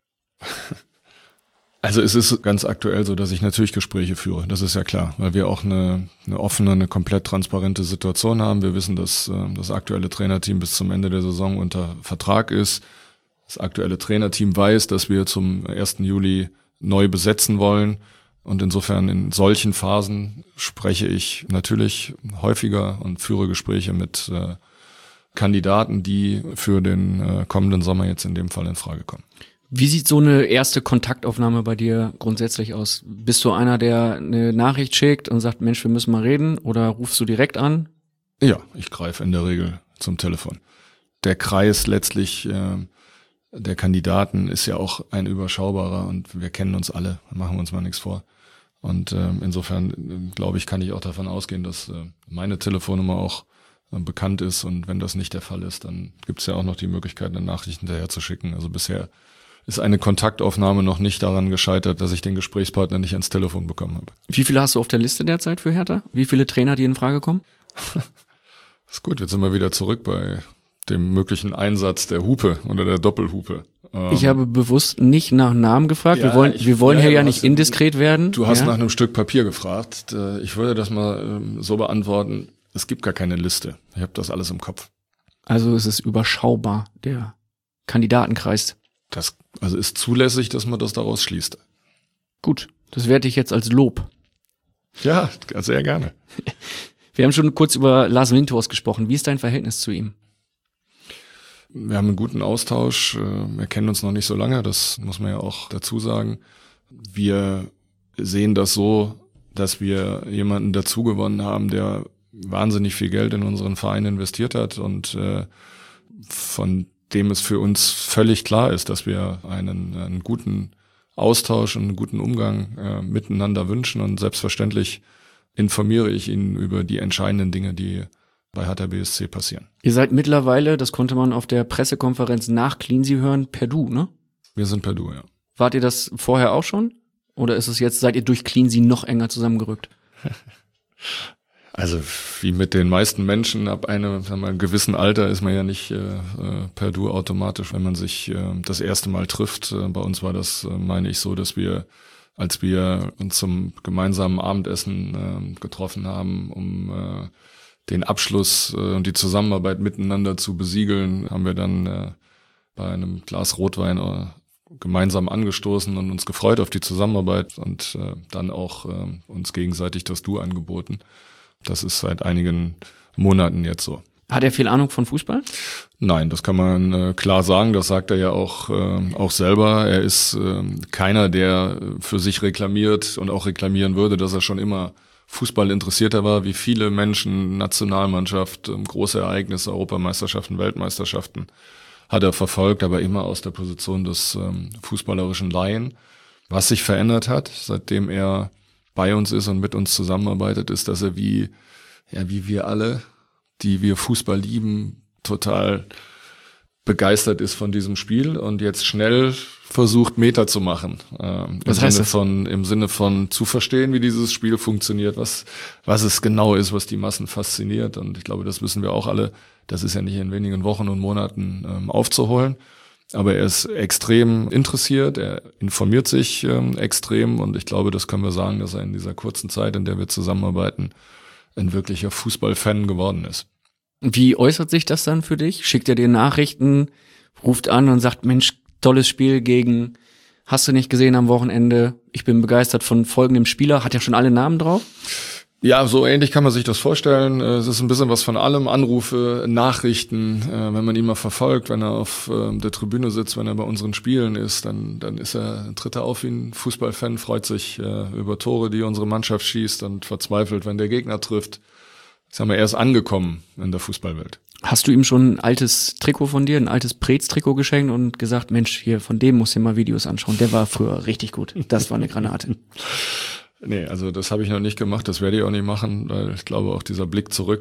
Also es ist ganz aktuell so, dass ich natürlich Gespräche führe, das ist ja klar, weil wir auch eine offene, eine komplett transparente Situation haben. Wir wissen, dass das aktuelle Trainerteam bis zum Ende der Saison unter Vertrag ist. Das aktuelle Trainerteam weiß, dass wir zum 1. Juli neu besetzen wollen. Und insofern in solchen Phasen spreche ich natürlich häufiger und führe Gespräche mit Kandidaten, die für den kommenden Sommer jetzt in dem Fall in Frage kommen. Wie sieht so eine erste Kontaktaufnahme bei dir grundsätzlich aus? Bist du einer, der eine Nachricht schickt und sagt, Mensch, wir müssen mal reden, oder rufst du direkt an? Ja, ich greife in der Regel zum Telefon. Der Kreis letztlich der Kandidaten ist ja auch ein überschaubarer und wir kennen uns alle, machen wir uns mal nichts vor. Und insofern, glaube ich, kann ich auch davon ausgehen, dass meine Telefonnummer auch bekannt ist, und wenn das nicht der Fall ist, dann gibt es ja auch noch die Möglichkeit, eine Nachricht hinterher zu schicken. Also bisher ist eine Kontaktaufnahme noch nicht daran gescheitert, dass ich den Gesprächspartner nicht ans Telefon bekommen habe. Wie viele hast du auf der Liste derzeit für Hertha? Wie viele Trainer, die in Frage kommen? Ist gut, jetzt sind wir wieder zurück bei dem möglichen Einsatz der Hupe oder der Doppelhupe. Ich habe bewusst nicht nach Namen gefragt. Ja, wir wollen hier ja nicht indiskret werden. Du hast nach einem Stück Papier gefragt. Ich würde das mal so beantworten. Es gibt gar keine Liste. Ich habe das alles im Kopf. Also es ist überschaubar, der Kandidatenkreis. Das also ist zulässig, dass man das daraus schließt. Gut, das werte ich jetzt als Lob. Ja, sehr gerne. Wir haben schon kurz über Lars Windhorst gesprochen. Wie ist dein Verhältnis zu ihm? Wir haben einen guten Austausch. Wir kennen uns noch nicht so lange, das muss man ja auch dazu sagen. Wir sehen das so, dass wir jemanden dazugewonnen haben, der wahnsinnig viel Geld in unseren Verein investiert hat und von dem es für uns völlig klar ist, dass wir einen guten Austausch und einen guten Umgang miteinander wünschen. Und selbstverständlich informiere ich ihn über die entscheidenden Dinge, die bei Hertha BSC passieren. Ihr seid mittlerweile, das konnte man auf der Pressekonferenz nach Cleansey hören, per Du, ne? Wir sind per Du, ja. Wart ihr das vorher auch schon? Oder ist es jetzt, seid ihr durch Cleansey noch enger zusammengerückt? Also wie mit den meisten Menschen ab einem gewissen Alter ist man ja nicht per Du automatisch, wenn man sich das erste Mal trifft. Bei uns war das, meine ich, so, dass wir, als wir uns zum gemeinsamen Abendessen getroffen haben, um den Abschluss und die Zusammenarbeit miteinander zu besiegeln, haben wir dann bei einem Glas Rotwein gemeinsam angestoßen und uns gefreut auf die Zusammenarbeit und dann auch uns gegenseitig das Du angeboten. Das ist seit einigen Monaten jetzt so. Hat er viel Ahnung von Fußball? Nein, das kann man klar sagen. Das sagt er ja auch selber. Er ist keiner, der für sich reklamiert und auch reklamieren würde, dass er schon immer Fußball interessierter war, wie viele Menschen, Nationalmannschaft, große Ereignisse, Europameisterschaften, Weltmeisterschaften hat er verfolgt, aber immer aus der Position des fußballerischen Laien. Was sich verändert hat, seitdem er bei uns ist und mit uns zusammenarbeitet, ist, dass er wie wir alle, die wir Fußball lieben, total begeistert ist von diesem Spiel und jetzt schnell versucht, Meter zu machen. Im Sinne von zu verstehen, wie dieses Spiel funktioniert, was es genau ist, was die Massen fasziniert. Und ich glaube, das wissen wir auch alle. Das ist ja nicht in wenigen Wochen und Monaten aufzuholen. Aber er ist extrem interessiert, er informiert sich extrem und ich glaube, das können wir sagen, dass er in dieser kurzen Zeit, in der wir zusammenarbeiten, ein wirklicher Fußballfan geworden ist. Wie äußert sich das dann für dich? Schickt er dir Nachrichten, ruft an und sagt, Mensch, tolles Spiel gegen, hast du nicht gesehen am Wochenende, ich bin begeistert von folgendem Spieler, hat ja schon alle Namen drauf? Ja, so ähnlich kann man sich das vorstellen. Es ist ein bisschen was von allem. Anrufe, Nachrichten, wenn man ihn mal verfolgt, wenn er auf der Tribüne sitzt, wenn er bei unseren Spielen ist, dann tritt er auf wie ein Fußballfan, freut sich über Tore, die unsere Mannschaft schießt und verzweifelt, wenn der Gegner trifft. Jetzt haben wir erst angekommen in der Fußballwelt. Hast du ihm schon ein altes Trikot von dir, ein altes Preetz-Trikot geschenkt und gesagt, Mensch, hier, von dem musst du dir mal Videos anschauen. Der war früher richtig gut. Das war eine Granate. Nee, also das habe ich noch nicht gemacht, das werde ich auch nicht machen, weil ich glaube auch dieser Blick zurück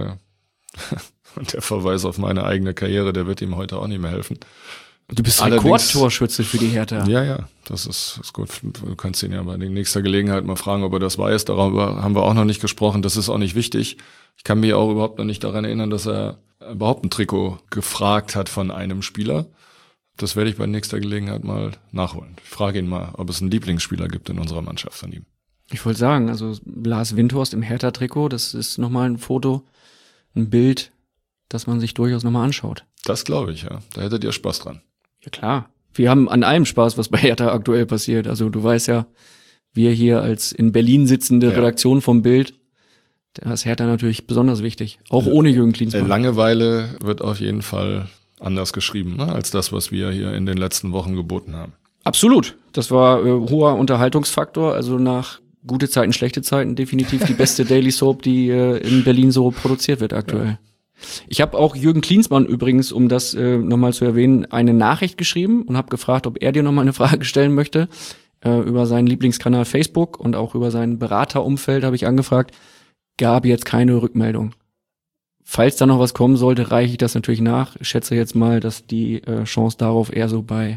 und der Verweis auf meine eigene Karriere, der wird ihm heute auch nicht mehr helfen. Du bist Rekordtorschütze für die Hertha. Ja, das ist gut. Du kannst ihn ja bei nächster Gelegenheit mal fragen, ob er das weiß. Darüber haben wir auch noch nicht gesprochen, das ist auch nicht wichtig. Ich kann mich auch überhaupt noch nicht daran erinnern, dass er überhaupt ein Trikot gefragt hat von einem Spieler. Das werde ich bei nächster Gelegenheit mal nachholen. Ich frage ihn mal, ob es einen Lieblingsspieler gibt in unserer Mannschaft von ihm. Ich wollte sagen, also Lars Windhorst im Hertha-Trikot, das ist nochmal ein Foto, ein Bild, das man sich durchaus nochmal anschaut. Das glaube ich, ja. Da hättet ihr Spaß dran. Ja klar. Wir haben an allem Spaß, was bei Hertha aktuell passiert. Also du weißt ja, wir hier als in Berlin sitzende Redaktion vom Bild, da ist Hertha natürlich besonders wichtig. Auch ohne Jürgen Klinsmann. Langeweile wird auf jeden Fall anders geschrieben, ne, als das, was wir hier in den letzten Wochen geboten haben. Absolut. Das war hoher Unterhaltungsfaktor. Also nach gute Zeiten, schlechte Zeiten definitiv die beste Daily Soap, die in Berlin so produziert wird aktuell. Ja. Ich habe auch Jürgen Klinsmann übrigens, um das nochmal zu erwähnen, eine Nachricht geschrieben und habe gefragt, ob er dir nochmal eine Frage stellen möchte. Über seinen Lieblingskanal Facebook und auch über sein Beraterumfeld habe ich angefragt. Gab jetzt keine Rückmeldung. Falls da noch was kommen sollte, reiche ich das natürlich nach. Ich schätze jetzt mal, dass die Chance darauf eher so bei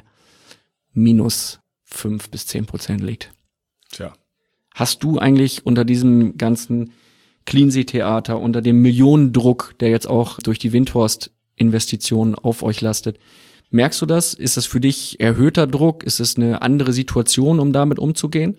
minus 5 bis 10% liegt. Tja. Hast du eigentlich unter diesem ganzen Cleansey-Theater, unter dem Millionendruck, der jetzt auch durch die Windhorst-Investitionen auf euch lastet, Merkst du das? Ist das für dich erhöhter Druck? Ist es eine andere Situation, um damit umzugehen?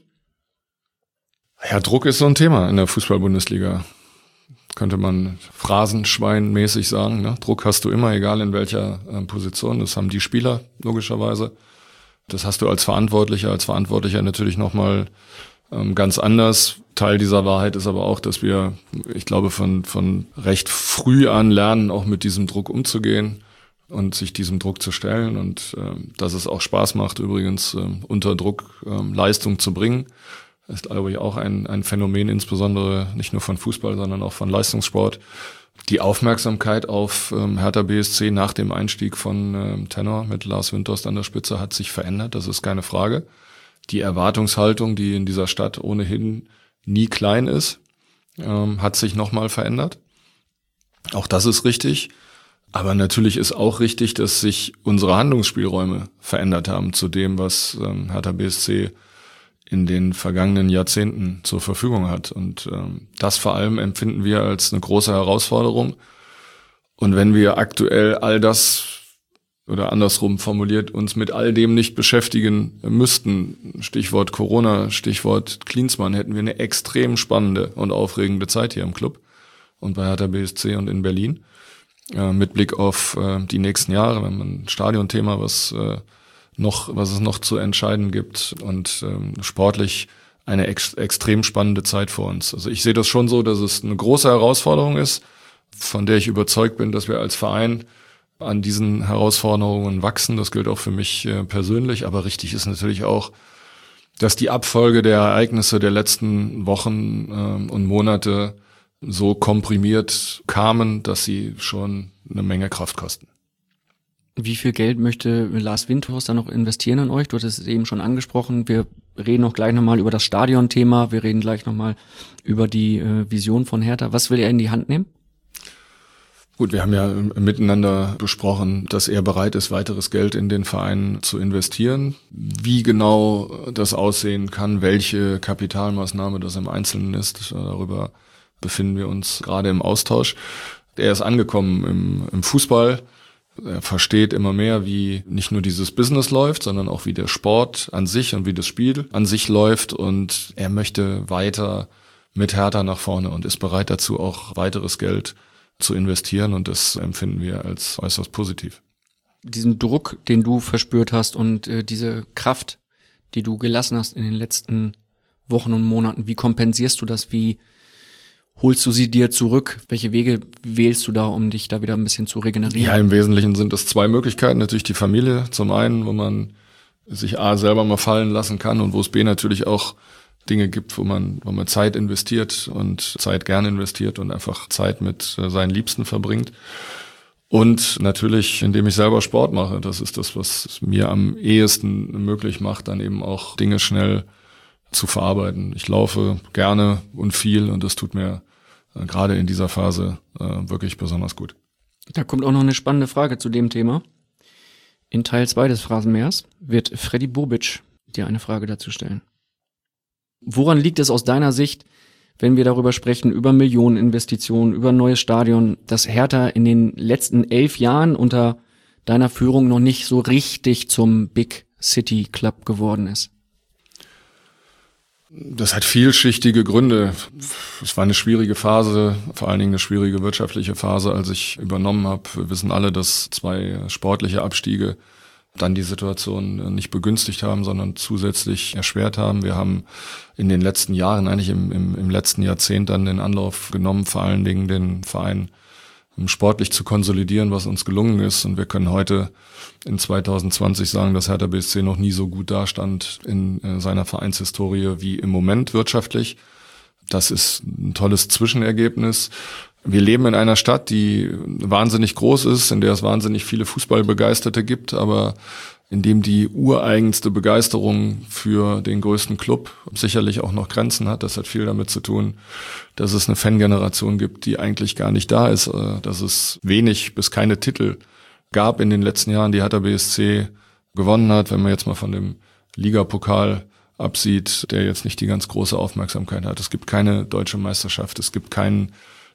Ja, Druck ist so ein Thema in der Fußball-Bundesliga. Könnte man phrasenschweinmäßig sagen. Ne? Druck hast du immer, egal in welcher Position. Das haben die Spieler logischerweise. Das hast du als Verantwortlicher natürlich nochmal ganz anders. Teil dieser Wahrheit ist aber auch, dass wir, ich glaube, von recht früh an lernen, auch mit diesem Druck umzugehen und sich diesem Druck zu stellen und dass es auch Spaß macht, übrigens unter Druck Leistung zu bringen. Das ist, glaube ich, auch ein Phänomen, insbesondere nicht nur von Fußball, sondern auch von Leistungssport. Die Aufmerksamkeit auf Hertha BSC nach dem Einstieg von Tenor mit Lars Windhorst an der Spitze hat sich verändert, das ist keine Frage. Die Erwartungshaltung, die in dieser Stadt ohnehin nie klein ist, hat sich nochmal verändert. Auch das ist richtig. Aber natürlich ist auch richtig, dass sich unsere Handlungsspielräume verändert haben zu dem, was Hertha BSC in den vergangenen Jahrzehnten zur Verfügung hat. Und das vor allem empfinden wir als eine große Herausforderung. Und wenn wir aktuell all das, oder andersrum formuliert, uns mit all dem nicht beschäftigen müssten, Stichwort Corona, Stichwort Klinsmann, hätten wir eine extrem spannende und aufregende Zeit hier im Club und bei Hertha BSC und in Berlin. Mit Blick auf die nächsten Jahre, wenn man ein Stadionthema, was es noch zu entscheiden gibt und sportlich eine extrem spannende Zeit vor uns. Also ich sehe das schon so, dass es eine große Herausforderung ist, von der ich überzeugt bin, dass wir als Verein an diesen Herausforderungen wachsen. Das gilt auch für mich persönlich, aber richtig ist natürlich auch, dass die Abfolge der Ereignisse der letzten Wochen und Monate so komprimiert kamen, dass sie schon eine Menge Kraft kosten. Wie viel Geld möchte Lars Windhorst da noch investieren in euch? Du hattest es eben schon angesprochen. Wir reden auch gleich nochmal über das Stadionthema. Wir reden gleich nochmal über die Vision von Hertha. Was will er in die Hand nehmen? Gut, wir haben ja miteinander besprochen, dass er bereit ist, weiteres Geld in den Verein zu investieren. Wie genau das aussehen kann, welche Kapitalmaßnahme das im Einzelnen ist, darüber befinden wir uns gerade im Austausch. Er ist angekommen im Fußball. Er versteht immer mehr, wie nicht nur dieses Business läuft, sondern auch wie der Sport an sich und wie das Spiel an sich läuft. Und er möchte weiter mit Hertha nach vorne und ist bereit dazu, auch weiteres Geld zu investieren. Und das empfinden wir als äußerst positiv. Diesen Druck, den du verspürt hast und diese Kraft, die du gelassen hast in den letzten Wochen und Monaten, wie kompensierst du das? Wie holst du sie dir zurück? Welche Wege wählst du da, um dich da wieder ein bisschen zu regenerieren? Ja, im Wesentlichen sind es zwei Möglichkeiten. Natürlich die Familie zum einen, wo man sich A selber mal fallen lassen kann und wo es B natürlich auch Dinge gibt, wo man Zeit investiert und Zeit gern investiert und einfach Zeit mit seinen Liebsten verbringt. Und natürlich, indem ich selber Sport mache. Das ist das, was es mir am ehesten möglich macht, dann eben auch Dinge schnell zu verarbeiten. Ich laufe gerne und viel und das tut mir gerade in dieser Phase wirklich besonders gut. Da kommt auch noch eine spannende Frage zu dem Thema. In Teil 2 des Phrasenmähers wird Freddy Bobic dir eine Frage dazu stellen. Woran liegt es aus deiner Sicht, wenn wir darüber sprechen, über Millioneninvestitionen, über ein neues Stadion, dass Hertha in den letzten 11 Jahren unter deiner Führung noch nicht so richtig zum Big City Club geworden ist? Das hat vielschichtige Gründe. Es war eine schwierige Phase, vor allen Dingen eine schwierige wirtschaftliche Phase, als ich übernommen habe. Wir wissen alle, dass 2 sportliche Abstiege dann die Situation nicht begünstigt haben, sondern zusätzlich erschwert haben. Wir haben in den letzten Jahren, eigentlich im letzten Jahrzehnt dann den Anlauf genommen, vor allen Dingen den Verein sportlich zu konsolidieren, was uns gelungen ist. Und wir können heute in 2020 sagen, dass Hertha BSC noch nie so gut dastand in seiner Vereinshistorie wie im Moment wirtschaftlich. Das ist ein tolles Zwischenergebnis. Wir leben in einer Stadt, die wahnsinnig groß ist, in der es wahnsinnig viele Fußballbegeisterte gibt, aber in dem die ureigenste Begeisterung für den größten Club sicherlich auch noch Grenzen hat. Das hat viel damit zu tun, dass es eine Fangeneration gibt, die eigentlich gar nicht da ist, dass es wenig bis keine Titel gab in den letzten Jahren, die Hertha BSC gewonnen hat. Wenn man jetzt mal von dem Ligapokal absieht, der jetzt nicht die ganz große Aufmerksamkeit hat. Es gibt keine deutsche Meisterschaft, es gibt keinen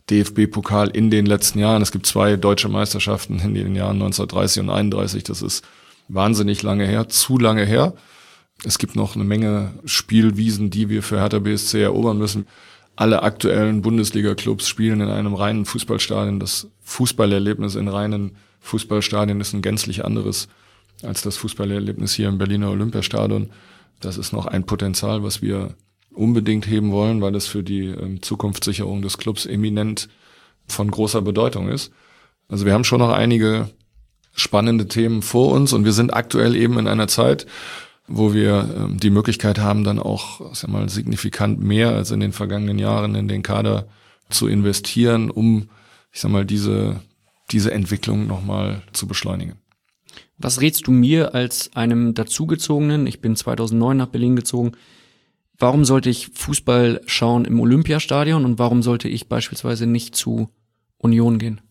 DFB-Pokal in den letzten Jahren. Es gibt 2 deutsche Meisterschaften in den Jahren 1930 und 31. Das ist wahnsinnig lange her, zu lange her. Es gibt noch eine Menge Spielwiesen, die wir für Hertha BSC erobern müssen. Alle aktuellen Bundesliga-Clubs spielen in einem reinen Fußballstadion. Das Fußballerlebnis in reinen Fußballstadien ist ein gänzlich anderes als das Fußballerlebnis hier im Berliner Olympiastadion. Das ist noch ein Potenzial, was wir unbedingt heben wollen, weil es für die Zukunftssicherung des Clubs eminent von großer Bedeutung ist. Also wir haben schon noch einige spannende Themen vor uns und wir sind aktuell eben in einer Zeit, wo wir die Möglichkeit haben, dann auch signifikant mehr als in den vergangenen Jahren in den Kader zu investieren, um diese Entwicklung nochmal zu beschleunigen. Was rätst du mir als einem Dazugezogenen? Ich bin 2009 nach Berlin gezogen. Warum sollte ich Fußball schauen im Olympiastadion und warum sollte ich beispielsweise nicht zu Union gehen?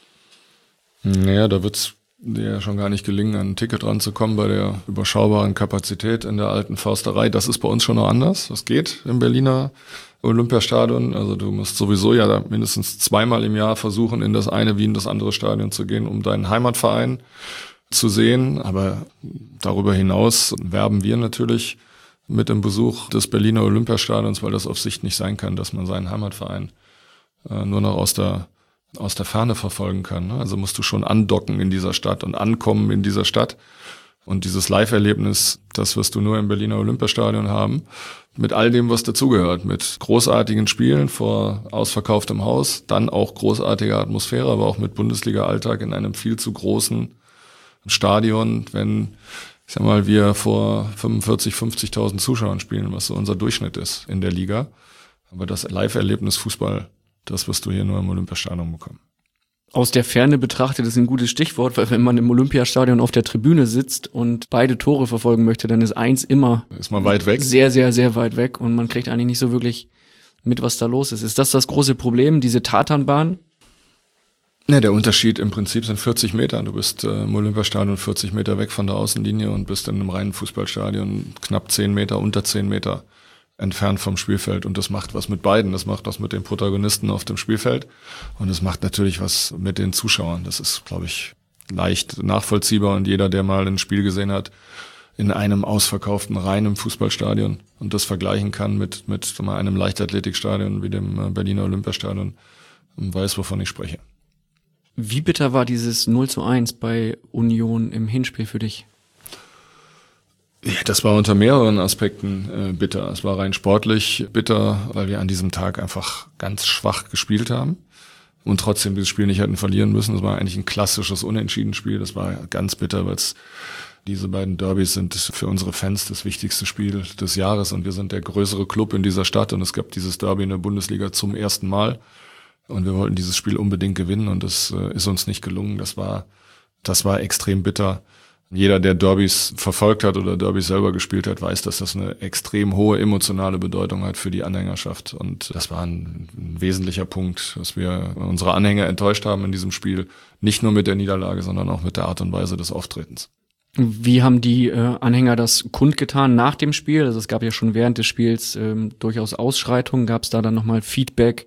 Naja, da wird's dir ja schon gar nicht gelingen, an ein Ticket ranzukommen bei der überschaubaren Kapazität in der alten Försterei. Das ist bei uns schon noch anders. Das geht im Berliner Olympiastadion. Also du musst sowieso ja da mindestens 2-mal im Jahr versuchen, in das eine wie in das andere Stadion zu gehen, um deinen Heimatverein zu sehen. Aber darüber hinaus werben wir natürlich mit dem Besuch des Berliner Olympiastadions, weil das auf Sicht nicht sein kann, dass man seinen Heimatverein nur noch aus der Ferne verfolgen kann. Also musst du schon andocken in dieser Stadt und ankommen in dieser Stadt. Und dieses Live-Erlebnis, das wirst du nur im Berliner Olympiastadion haben, mit all dem, was dazugehört, mit großartigen Spielen vor ausverkauftem Haus, dann auch großartige Atmosphäre, aber auch mit Bundesliga-Alltag in einem viel zu großen Stadion, wenn wir vor 45.000, 50.000 Zuschauern spielen, was so unser Durchschnitt ist in der Liga. Aber das Live-Erlebnis Fußball, das wirst du hier nur im Olympiastadion bekommen. Aus der Ferne betrachtet ist ein gutes Stichwort, weil wenn man im Olympiastadion auf der Tribüne sitzt und beide Tore verfolgen möchte, dann ist eins immer ist man weit weg. Sehr, sehr, sehr weit weg und man kriegt eigentlich nicht so wirklich mit, was da los ist. Ist das große Problem, diese Tatanbahn? Ne, der Unterschied im Prinzip sind 40 Meter. Du bist im Olympiastadion 40 Meter weg von der Außenlinie und bist in einem reinen Fußballstadion knapp 10 Meter, unter 10 Meter entfernt vom Spielfeld. Und das macht was mit beiden. Das macht was mit den Protagonisten auf dem Spielfeld. Und es macht natürlich was mit den Zuschauern. Das ist, glaube ich, leicht nachvollziehbar. Und jeder, der mal ein Spiel gesehen hat, in einem ausverkauften reinen Fußballstadion und das vergleichen kann mit einem Leichtathletikstadion wie dem Berliner Olympiastadion, weiß, wovon ich spreche. Wie bitter war dieses 0:1 bei Union im Hinspiel für dich? Ja, das war unter mehreren Aspekten bitter. Es war rein sportlich bitter, weil wir an diesem Tag einfach ganz schwach gespielt haben und trotzdem dieses Spiel nicht hätten verlieren müssen. Das war eigentlich ein klassisches Unentschieden-Spiel. Das war ganz bitter, weil diese beiden Derbys sind für unsere Fans das wichtigste Spiel des Jahres und wir sind der größere Club in dieser Stadt und es gab dieses Derby in der Bundesliga zum ersten Mal. Und wir wollten dieses Spiel unbedingt gewinnen und das ist uns nicht gelungen. Das war extrem bitter. Jeder, der Derbys verfolgt hat oder Derbys selber gespielt hat, weiß, dass das eine extrem hohe emotionale Bedeutung hat für die Anhängerschaft. Und das war ein wesentlicher Punkt, dass wir unsere Anhänger enttäuscht haben in diesem Spiel. Nicht nur mit der Niederlage, sondern auch mit der Art und Weise des Auftretens. Wie haben die Anhänger das kundgetan nach dem Spiel? Also es gab ja schon während des Spiels durchaus Ausschreitungen. Gab es da dann nochmal Feedback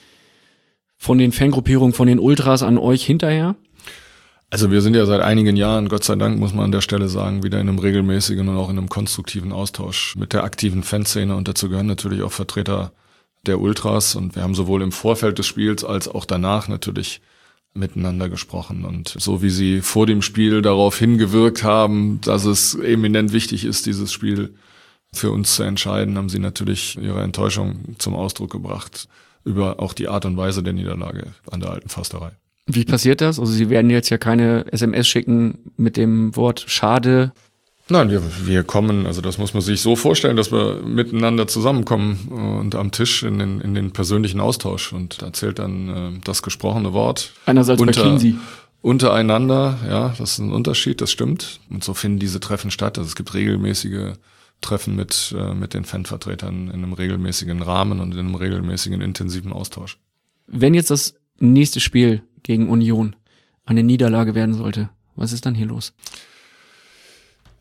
von den Fangruppierungen, von den Ultras an euch hinterher? Also wir sind ja seit einigen Jahren, Gott sei Dank muss man an der Stelle sagen, wieder in einem regelmäßigen und auch in einem konstruktiven Austausch mit der aktiven Fanszene und dazu gehören natürlich auch Vertreter der Ultras und wir haben sowohl im Vorfeld des Spiels als auch danach natürlich miteinander gesprochen und so wie sie vor dem Spiel darauf hingewirkt haben, dass es eminent wichtig ist, dieses Spiel für uns zu entscheiden, haben sie natürlich ihre Enttäuschung zum Ausdruck gebracht über auch die Art und Weise der Niederlage an der alten Försterei. Wie passiert das? Also Sie werden jetzt ja keine SMS schicken mit dem Wort schade. Nein, wir kommen, also das muss man sich so vorstellen, dass wir miteinander zusammenkommen und am Tisch in den persönlichen Austausch und da zählt dann das gesprochene Wort. Einerseits bei Cleansey. Untereinander, ja, das ist ein Unterschied, das stimmt. Und so finden diese Treffen statt. Also es gibt regelmäßige Treffen mit den Fanvertretern in einem regelmäßigen Rahmen und in einem regelmäßigen intensiven Austausch. Wenn jetzt das nächste Spiel gegen Union eine Niederlage werden sollte, was ist dann hier los?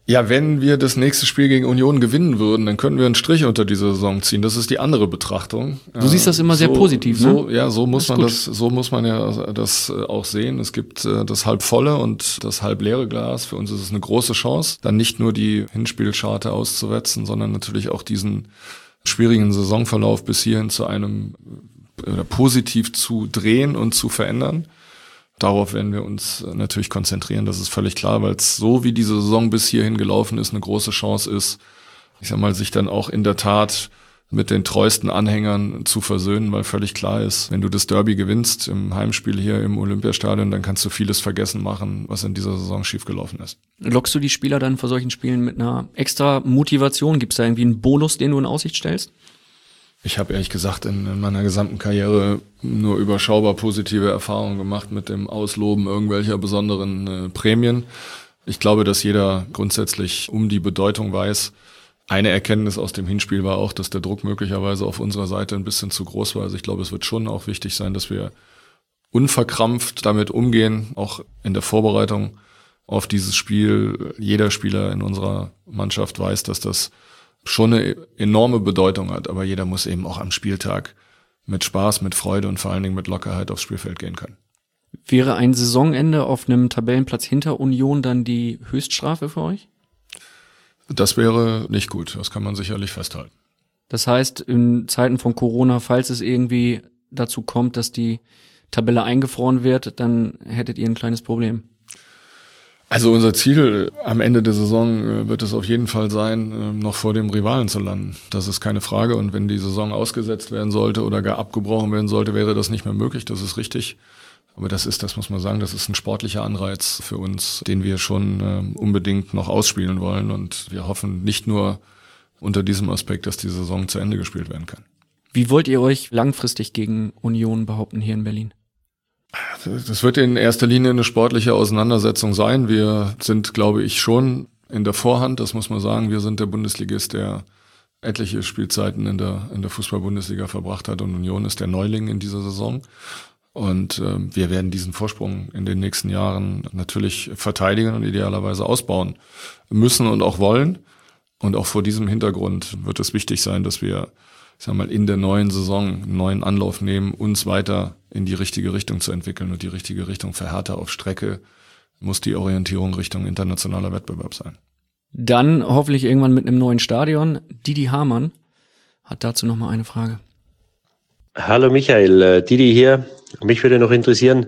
Ja, wenn wir das nächste Spiel gegen Union gewinnen würden, dann könnten wir einen Strich unter diese Saison ziehen. Das ist die andere Betrachtung. Du siehst das immer sehr positiv, ne? Ja, so muss man das auch sehen. Es gibt das halb volle und das halb leere Glas. Für uns ist es eine große Chance, dann nicht nur die Hinspielscharte auszuwetzen, sondern natürlich auch diesen schwierigen Saisonverlauf bis hierhin zu einem oder positiv zu drehen und zu verändern. Darauf werden wir uns natürlich konzentrieren, das ist völlig klar, weil es so wie diese Saison bis hierhin gelaufen ist, eine große Chance ist, ich sag mal, sich dann auch in der Tat mit den treuesten Anhängern zu versöhnen, weil völlig klar ist, wenn du das Derby gewinnst im Heimspiel hier im Olympiastadion, dann kannst du vieles vergessen machen, was in dieser Saison schiefgelaufen ist. Lockst du die Spieler dann vor solchen Spielen mit einer extra Motivation? Gibt es da irgendwie einen Bonus, den du in Aussicht stellst? Ich habe ehrlich gesagt in meiner gesamten Karriere nur überschaubar positive Erfahrungen gemacht mit dem Ausloben irgendwelcher besonderen Prämien. Ich glaube, dass jeder grundsätzlich um die Bedeutung weiß. Eine Erkenntnis aus dem Hinspiel war auch, dass der Druck möglicherweise auf unserer Seite ein bisschen zu groß war. Also ich glaube, es wird schon auch wichtig sein, dass wir unverkrampft damit umgehen, auch in der Vorbereitung auf dieses Spiel. Jeder Spieler in unserer Mannschaft weiß, dass das schon eine enorme Bedeutung hat, aber jeder muss eben auch am Spieltag mit Spaß, mit Freude und vor allen Dingen mit Lockerheit aufs Spielfeld gehen können. Wäre ein Saisonende auf einem Tabellenplatz hinter Union dann die Höchststrafe für euch? Das wäre nicht gut, das kann man sicherlich festhalten. Das heißt, in Zeiten von Corona, falls es irgendwie dazu kommt, dass die Tabelle eingefroren wird, dann hättet ihr ein kleines Problem. Also unser Ziel am Ende der Saison wird es auf jeden Fall sein, noch vor dem Rivalen zu landen. Das ist keine Frage. Und wenn die Saison ausgesetzt werden sollte oder gar abgebrochen werden sollte, wäre das nicht mehr möglich. Das ist richtig. Aber das muss man sagen, das ist ein sportlicher Anreiz für uns, den wir schon unbedingt noch ausspielen wollen. Und wir hoffen nicht nur unter diesem Aspekt, dass die Saison zu Ende gespielt werden kann. Wie wollt ihr euch langfristig gegen Union behaupten hier in Berlin? Das wird in erster Linie eine sportliche Auseinandersetzung sein. Wir sind, glaube ich, schon in der Vorhand, das muss man sagen. Wir sind der Bundesligist, der etliche Spielzeiten in der Fußball-Bundesliga verbracht hat, und Union ist der Neuling in dieser Saison. Und wir werden diesen Vorsprung in den nächsten Jahren natürlich verteidigen und idealerweise ausbauen müssen und auch wollen. Und auch vor diesem Hintergrund wird es wichtig sein, dass wir, ich sag mal, in der neuen Saison einen neuen Anlauf nehmen, uns weiter in die richtige Richtung zu entwickeln. Und die richtige Richtung für Hertha auf Strecke muss die Orientierung Richtung internationaler Wettbewerb sein. Dann hoffentlich irgendwann mit einem neuen Stadion. Didi Hamann hat dazu nochmal eine Frage. Hallo Michael, Didi hier. Mich würde noch interessieren,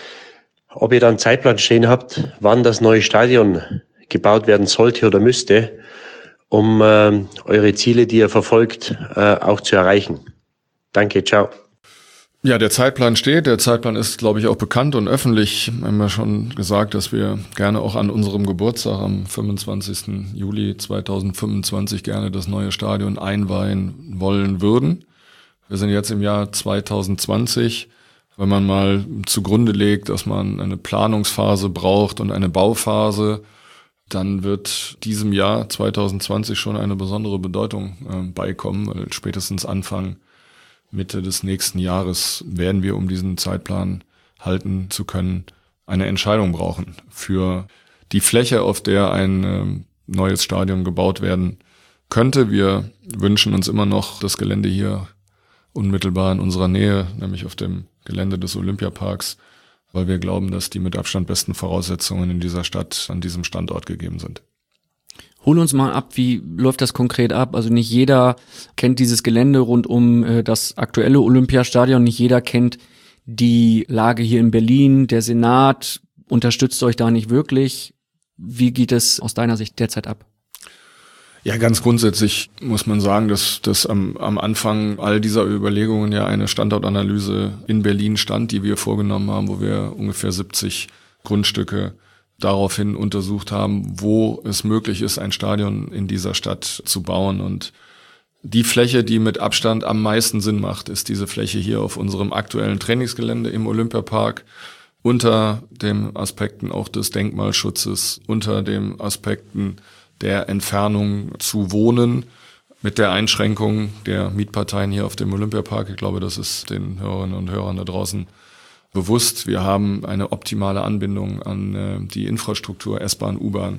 ob ihr da einen Zeitplan stehen habt, wann das neue Stadion gebaut werden sollte oder müsste, um eure Ziele, die ihr verfolgt, auch zu erreichen. Danke, ciao. Ja, der Zeitplan steht. Der Zeitplan ist, glaube ich, auch bekannt und öffentlich. Wir haben ja schon gesagt, dass wir gerne auch an unserem Geburtstag am 25. Juli 2025 gerne das neue Stadion einweihen wollen würden. Wir sind jetzt im Jahr 2020. Wenn man mal zugrunde legt, dass man eine Planungsphase braucht und eine Bauphase, dann wird diesem Jahr 2020 schon eine besondere Bedeutung beikommen, weil spätestens Anfang Mitte des nächsten Jahres werden wir, um diesen Zeitplan halten zu können, eine Entscheidung brauchen für die Fläche, auf der ein neues Stadion gebaut werden könnte. Wir wünschen uns immer noch das Gelände hier unmittelbar in unserer Nähe, nämlich auf dem Gelände des Olympiaparks, weil wir glauben, dass die mit Abstand besten Voraussetzungen in dieser Stadt an diesem Standort gegeben sind. Hol uns mal ab, wie läuft das konkret ab? Also nicht jeder kennt dieses Gelände rund um das aktuelle Olympiastadion, nicht jeder kennt die Lage hier in Berlin, der Senat unterstützt euch da nicht wirklich. Wie geht es aus deiner Sicht derzeit ab? Ja, ganz grundsätzlich muss man sagen, dass am Anfang all dieser Überlegungen ja eine Standortanalyse in Berlin stand, die wir vorgenommen haben, wo wir ungefähr 70 Grundstücke daraufhin untersucht haben, wo es möglich ist, ein Stadion in dieser Stadt zu bauen. Und die Fläche, die mit Abstand am meisten Sinn macht, ist diese Fläche hier auf unserem aktuellen Trainingsgelände im Olympiapark, unter den Aspekten auch des Denkmalschutzes, unter den Aspekten der Entfernung zu Wohnen, mit der Einschränkung der Mietparteien hier auf dem Olympiapark. Ich glaube, das ist den Hörerinnen und Hörern da draußen bewusst. Wir haben eine optimale Anbindung an die Infrastruktur, S-Bahn, U-Bahn.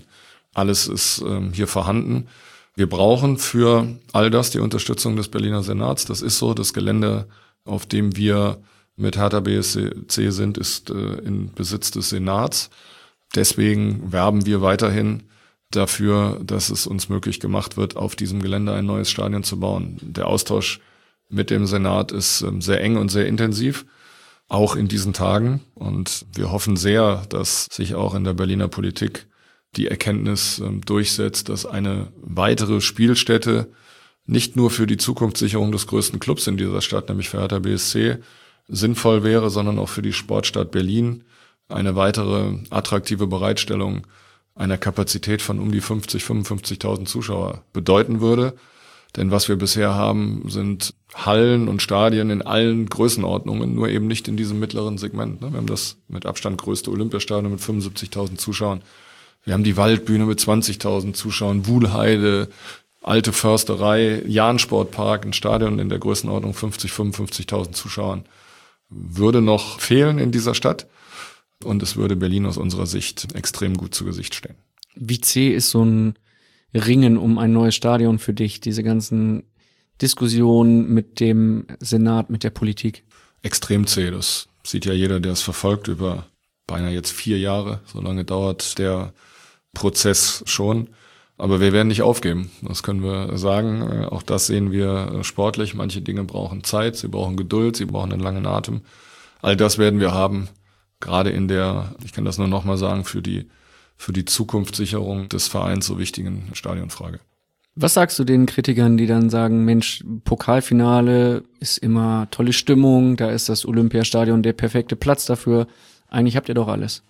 Alles ist hier vorhanden. Wir brauchen für all das die Unterstützung des Berliner Senats. Das ist so. Das Gelände, auf dem wir mit Hertha BSC sind, ist in Besitz des Senats. Deswegen werben wir weiterhin dafür, dass es uns möglich gemacht wird, auf diesem Gelände ein neues Stadion zu bauen. Der Austausch mit dem Senat ist sehr eng und sehr intensiv, auch in diesen Tagen. Und wir hoffen sehr, dass sich auch in der Berliner Politik die Erkenntnis durchsetzt, dass eine weitere Spielstätte nicht nur für die Zukunftssicherung des größten Clubs in dieser Stadt, nämlich für Hertha BSC, sinnvoll wäre, sondern auch für die Sportstadt Berlin eine weitere attraktive Bereitstellung einer Kapazität von um die 55.000 Zuschauer bedeuten würde. Denn was wir bisher haben, sind Hallen und Stadien in allen Größenordnungen, nur eben nicht in diesem mittleren Segment. Wir haben das mit Abstand größte Olympiastadion mit 75.000 Zuschauern. Wir haben die Waldbühne mit 20.000 Zuschauern, Wuhlheide, Alte Försterei, Jahn-Sportpark, ein Stadion in der Größenordnung 55.000 Zuschauern. Würde noch fehlen in dieser Stadt. Und es würde Berlin aus unserer Sicht extrem gut zu Gesicht stehen. Wie zäh ist so ein Ringen um ein neues Stadion für dich? Diese ganzen Diskussionen mit dem Senat, mit der Politik? Extrem zäh. Das sieht ja jeder, der es verfolgt, über beinahe jetzt 4 Jahre. So lange dauert der Prozess schon. Aber wir werden nicht aufgeben. Das können wir sagen. Auch das sehen wir sportlich. Manche Dinge brauchen Zeit, sie brauchen Geduld, sie brauchen einen langen Atem. All das werden wir haben. Gerade in der, ich kann das nur noch mal sagen, für die Zukunftssicherung des Vereins so wichtigen Stadionfrage. Was sagst du den Kritikern, die dann sagen, Mensch, Pokalfinale ist immer tolle Stimmung, da ist das Olympiastadion der perfekte Platz dafür. Eigentlich habt ihr doch alles.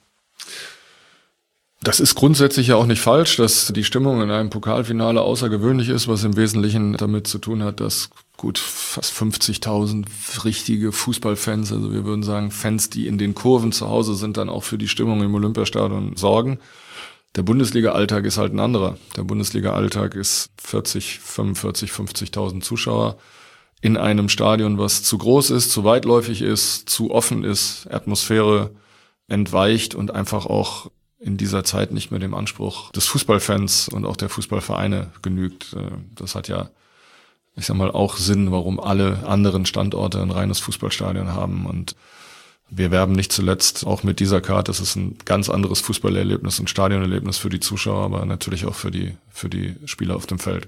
Das ist grundsätzlich ja auch nicht falsch, dass die Stimmung in einem Pokalfinale außergewöhnlich ist, was im Wesentlichen damit zu tun hat, dass gut fast 50.000 richtige Fußballfans, also wir würden sagen Fans, die in den Kurven zu Hause sind, dann auch für die Stimmung im Olympiastadion sorgen. Der Bundesliga-Alltag ist halt ein anderer. Der Bundesliga-Alltag ist 40, 45, 50.000 Zuschauer in einem Stadion, was zu groß ist, zu weitläufig ist, zu offen ist, Atmosphäre entweicht und einfach auch in dieser Zeit nicht mehr dem Anspruch des Fußballfans und auch der Fußballvereine genügt. Das hat ja, ich sag mal, auch Sinn, warum alle anderen Standorte ein reines Fußballstadion haben. Und wir werben nicht zuletzt auch mit dieser Karte. Es ist ein ganz anderes Fußballerlebnis, ein Stadionerlebnis für die Zuschauer, aber natürlich auch für die Spieler auf dem Feld.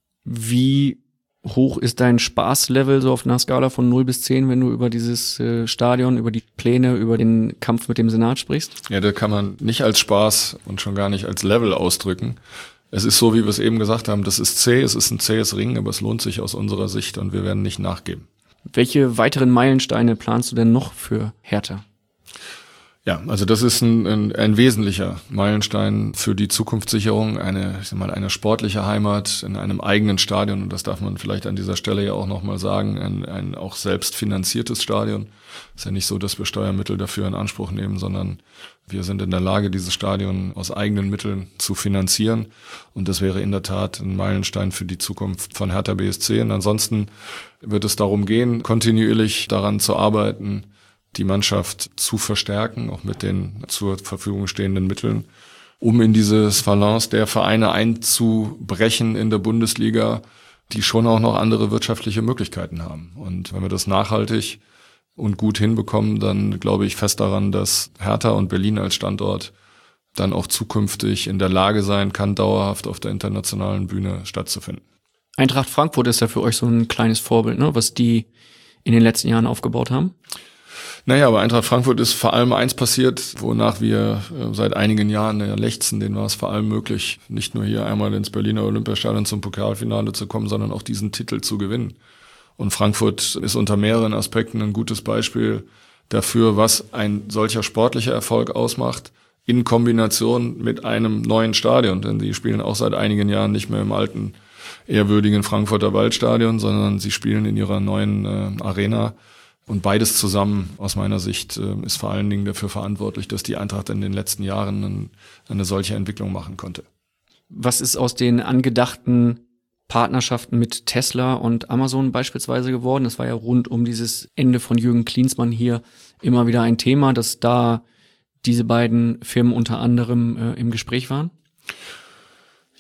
Wie hoch ist dein Spaßlevel so auf einer Skala von 0 bis 10, wenn du über dieses Stadion, über die Pläne, über den Kampf mit dem Senat sprichst? Ja, da kann man nicht als Spaß und schon gar nicht als Level ausdrücken. Es ist so, wie wir es eben gesagt haben, das ist zäh, es ist ein zähes Ringen, aber es lohnt sich aus unserer Sicht und wir werden nicht nachgeben. Welche weiteren Meilensteine planst du denn noch für Hertha? Ja, also das ist ein wesentlicher Meilenstein für die Zukunftssicherung, eine sportliche Heimat in einem eigenen Stadion, und das darf man vielleicht an dieser Stelle ja auch nochmal sagen, ein auch selbst finanziertes Stadion. Ist ja nicht so, dass wir Steuermittel dafür in Anspruch nehmen, sondern wir sind in der Lage, dieses Stadion aus eigenen Mitteln zu finanzieren, und das wäre in der Tat ein Meilenstein für die Zukunft von Hertha BSC. Und ansonsten wird es darum gehen, kontinuierlich daran zu arbeiten, die Mannschaft zu verstärken, auch mit den zur Verfügung stehenden Mitteln, um in dieses Phalanx der Vereine einzubrechen in der Bundesliga, die schon auch noch andere wirtschaftliche Möglichkeiten haben. Und wenn wir das nachhaltig und gut hinbekommen, dann glaube ich fest daran, dass Hertha und Berlin als Standort dann auch zukünftig in der Lage sein kann, dauerhaft auf der internationalen Bühne stattzufinden. Eintracht Frankfurt ist ja für euch so ein kleines Vorbild, ne, was die in den letzten Jahren aufgebaut haben. Naja, aber Eintracht Frankfurt ist vor allem eins passiert, wonach wir seit einigen Jahren lechzen. Denen war es vor allem möglich, nicht nur hier einmal ins Berliner Olympiastadion zum Pokalfinale zu kommen, sondern auch diesen Titel zu gewinnen. Und Frankfurt ist unter mehreren Aspekten ein gutes Beispiel dafür, was ein solcher sportlicher Erfolg ausmacht, in Kombination mit einem neuen Stadion. Denn die spielen auch seit einigen Jahren nicht mehr im alten, ehrwürdigen Frankfurter Waldstadion, sondern sie spielen in ihrer neuen Arena. Und beides zusammen, aus meiner Sicht, ist vor allen Dingen dafür verantwortlich, dass die Eintracht in den letzten Jahren eine solche Entwicklung machen konnte. Was ist aus den angedachten Partnerschaften mit Tesla und Amazon beispielsweise geworden? Das war ja rund um dieses Ende von Jürgen Klinsmann hier immer wieder ein Thema, dass da diese beiden Firmen unter anderem im Gespräch waren.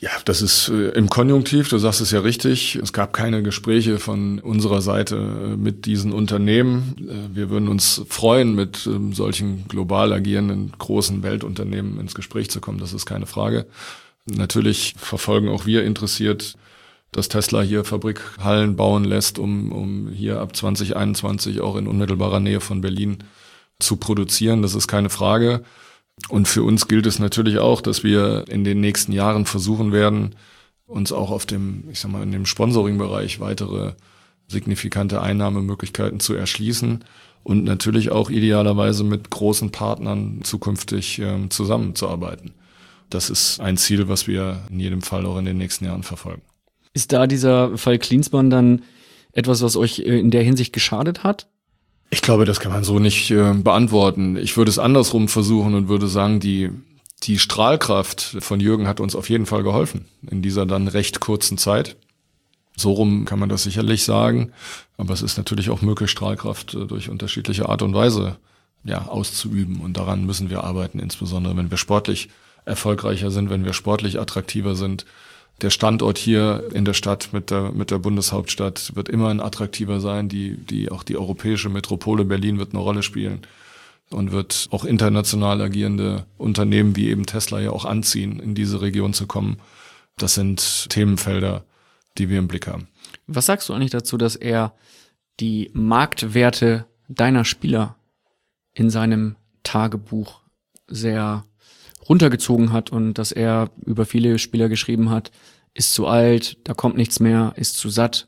Ja, das ist im Konjunktiv, du sagst es ja richtig. Es gab keine Gespräche von unserer Seite mit diesen Unternehmen. Wir würden uns freuen, mit solchen global agierenden großen Weltunternehmen ins Gespräch zu kommen. Das ist keine Frage. Natürlich verfolgen auch wir interessiert, dass Tesla hier Fabrikhallen bauen lässt, um hier ab 2021 auch in unmittelbarer Nähe von Berlin zu produzieren. Das ist keine Frage. Und für uns gilt es natürlich auch, dass wir in den nächsten Jahren versuchen werden, uns auch auf dem, in dem Sponsoring-Bereich weitere signifikante Einnahmemöglichkeiten zu erschließen und natürlich auch idealerweise mit großen Partnern zukünftig zusammenzuarbeiten. Das ist ein Ziel, was wir in jedem Fall auch in den nächsten Jahren verfolgen. Ist da dieser Fall Klinsmann dann etwas, was euch in der Hinsicht geschadet hat? Ich glaube, das kann man so nicht beantworten. Ich würde es andersrum versuchen und würde sagen, die Strahlkraft von Jürgen hat uns auf jeden Fall geholfen in dieser dann recht kurzen Zeit. So rum kann man das sicherlich sagen. Aber es ist natürlich auch möglich, Strahlkraft durch unterschiedliche Art und Weise auszuüben. Und daran müssen wir arbeiten, insbesondere wenn wir sportlich erfolgreicher sind, wenn wir sportlich attraktiver sind. Der Standort hier in der Stadt mit der Bundeshauptstadt wird immer ein attraktiver sein. Auch die europäische Metropole Berlin wird eine Rolle spielen und wird auch international agierende Unternehmen wie eben Tesla ja auch anziehen, in diese Region zu kommen. Das sind Themenfelder, die wir im Blick haben. Was sagst du eigentlich dazu, dass er die Marktwerte deiner Spieler in seinem Tagebuch sehr runtergezogen hat und dass er über viele Spieler geschrieben hat, ist zu alt, da kommt nichts mehr, ist zu satt?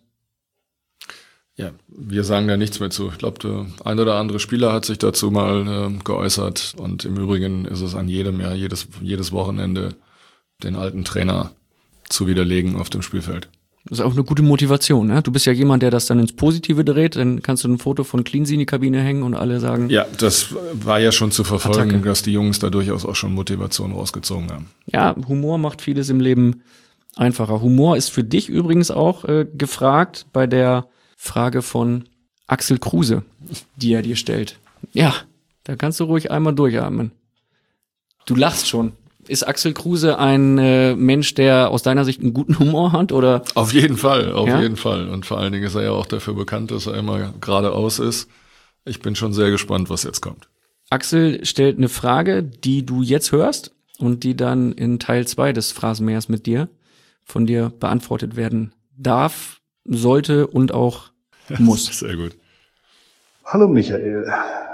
Ja, wir sagen da nichts mehr zu. Ich glaube, der ein oder andere Spieler hat sich dazu mal geäußert und im Übrigen ist es an jedem jedes Wochenende den alten Trainer zu widerlegen auf dem Spielfeld. Das ist auch eine gute Motivation, ne? Du bist ja jemand, der das dann ins Positive dreht, dann kannst du ein Foto von Cleansy in die Kabine hängen und alle sagen... Ja, das war ja schon zu verfolgen, Attacke. Dass die Jungs da durchaus auch schon Motivation rausgezogen haben. Ja, Humor macht vieles im Leben einfacher. Humor ist für dich übrigens auch gefragt bei der Frage von Axel Kruse, die er dir stellt. Ja, da kannst du ruhig einmal durchatmen. Du lachst schon. Ist Axel Kruse ein Mensch, der aus deiner Sicht einen guten Humor hat, oder? Auf jeden Fall, Ja? jeden Fall. Und vor allen Dingen ist er ja auch dafür bekannt, dass er immer geradeaus ist. Ich bin schon sehr gespannt, was jetzt kommt. Axel stellt eine Frage, die du jetzt hörst und die dann in Teil 2 des Phrasenmähers mit dir von dir beantwortet werden darf, sollte und auch muss. Sehr gut. Hallo Michael.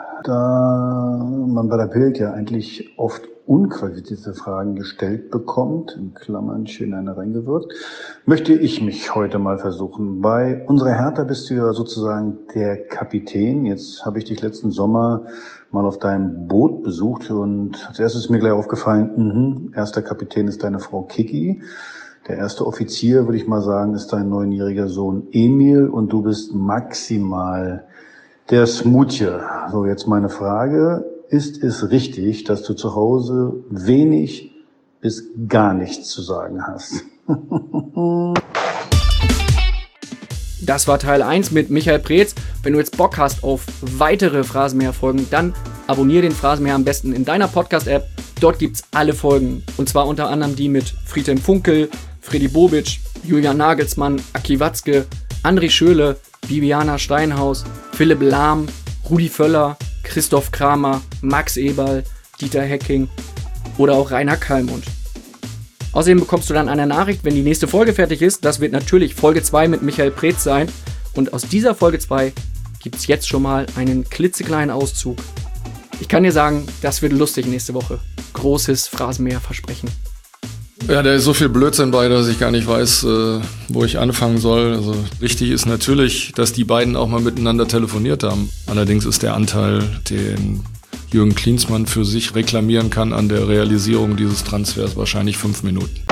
Da man bei der Bild ja eigentlich oft unqualifizierte Fragen gestellt bekommt, in Klammern schön eine reingewirkt, möchte ich mich heute mal versuchen. Bei unserer Hertha bist du ja sozusagen der Kapitän. Jetzt habe ich dich letzten Sommer mal auf deinem Boot besucht und als erstes ist mir gleich aufgefallen, erster Kapitän ist deine Frau Kiki. Der erste Offizier, würde ich mal sagen, ist dein 9-jähriger Sohn Emil und du bist maximal der Smoothie. So, jetzt meine Frage. Ist es richtig, dass du zu Hause wenig bis gar nichts zu sagen hast? Das war Teil 1 mit Michael Preetz. Wenn du jetzt Bock hast auf weitere Phrasenmäher-Folgen, dann abonniere den Phrasenmäher am besten in deiner Podcast-App. Dort gibt's alle Folgen. Und zwar unter anderem die mit Friedhelm Funkel, Freddy Bobic, Julian Nagelsmann, Aki Watzke, André Schöle, Bibiana Steinhaus, Philipp Lahm, Rudi Völler, Christoph Kramer, Max Eberl, Dieter Hecking oder auch Rainer Kallmund. Außerdem bekommst du dann eine Nachricht, wenn die nächste Folge fertig ist. Das wird natürlich Folge 2 mit Michael Preetz sein. Und aus dieser Folge 2 gibt es jetzt schon mal einen klitzekleinen Auszug. Ich kann dir sagen, das wird lustig nächste Woche. Großes Phrasenmäher-Versprechen. Ja, da ist so viel Blödsinn bei, dass ich gar nicht weiß, wo ich anfangen soll. Also richtig ist natürlich, dass die beiden auch mal miteinander telefoniert haben. Allerdings ist der Anteil, den Jürgen Klinsmann für sich reklamieren kann an der Realisierung dieses Transfers, wahrscheinlich 5 Minuten.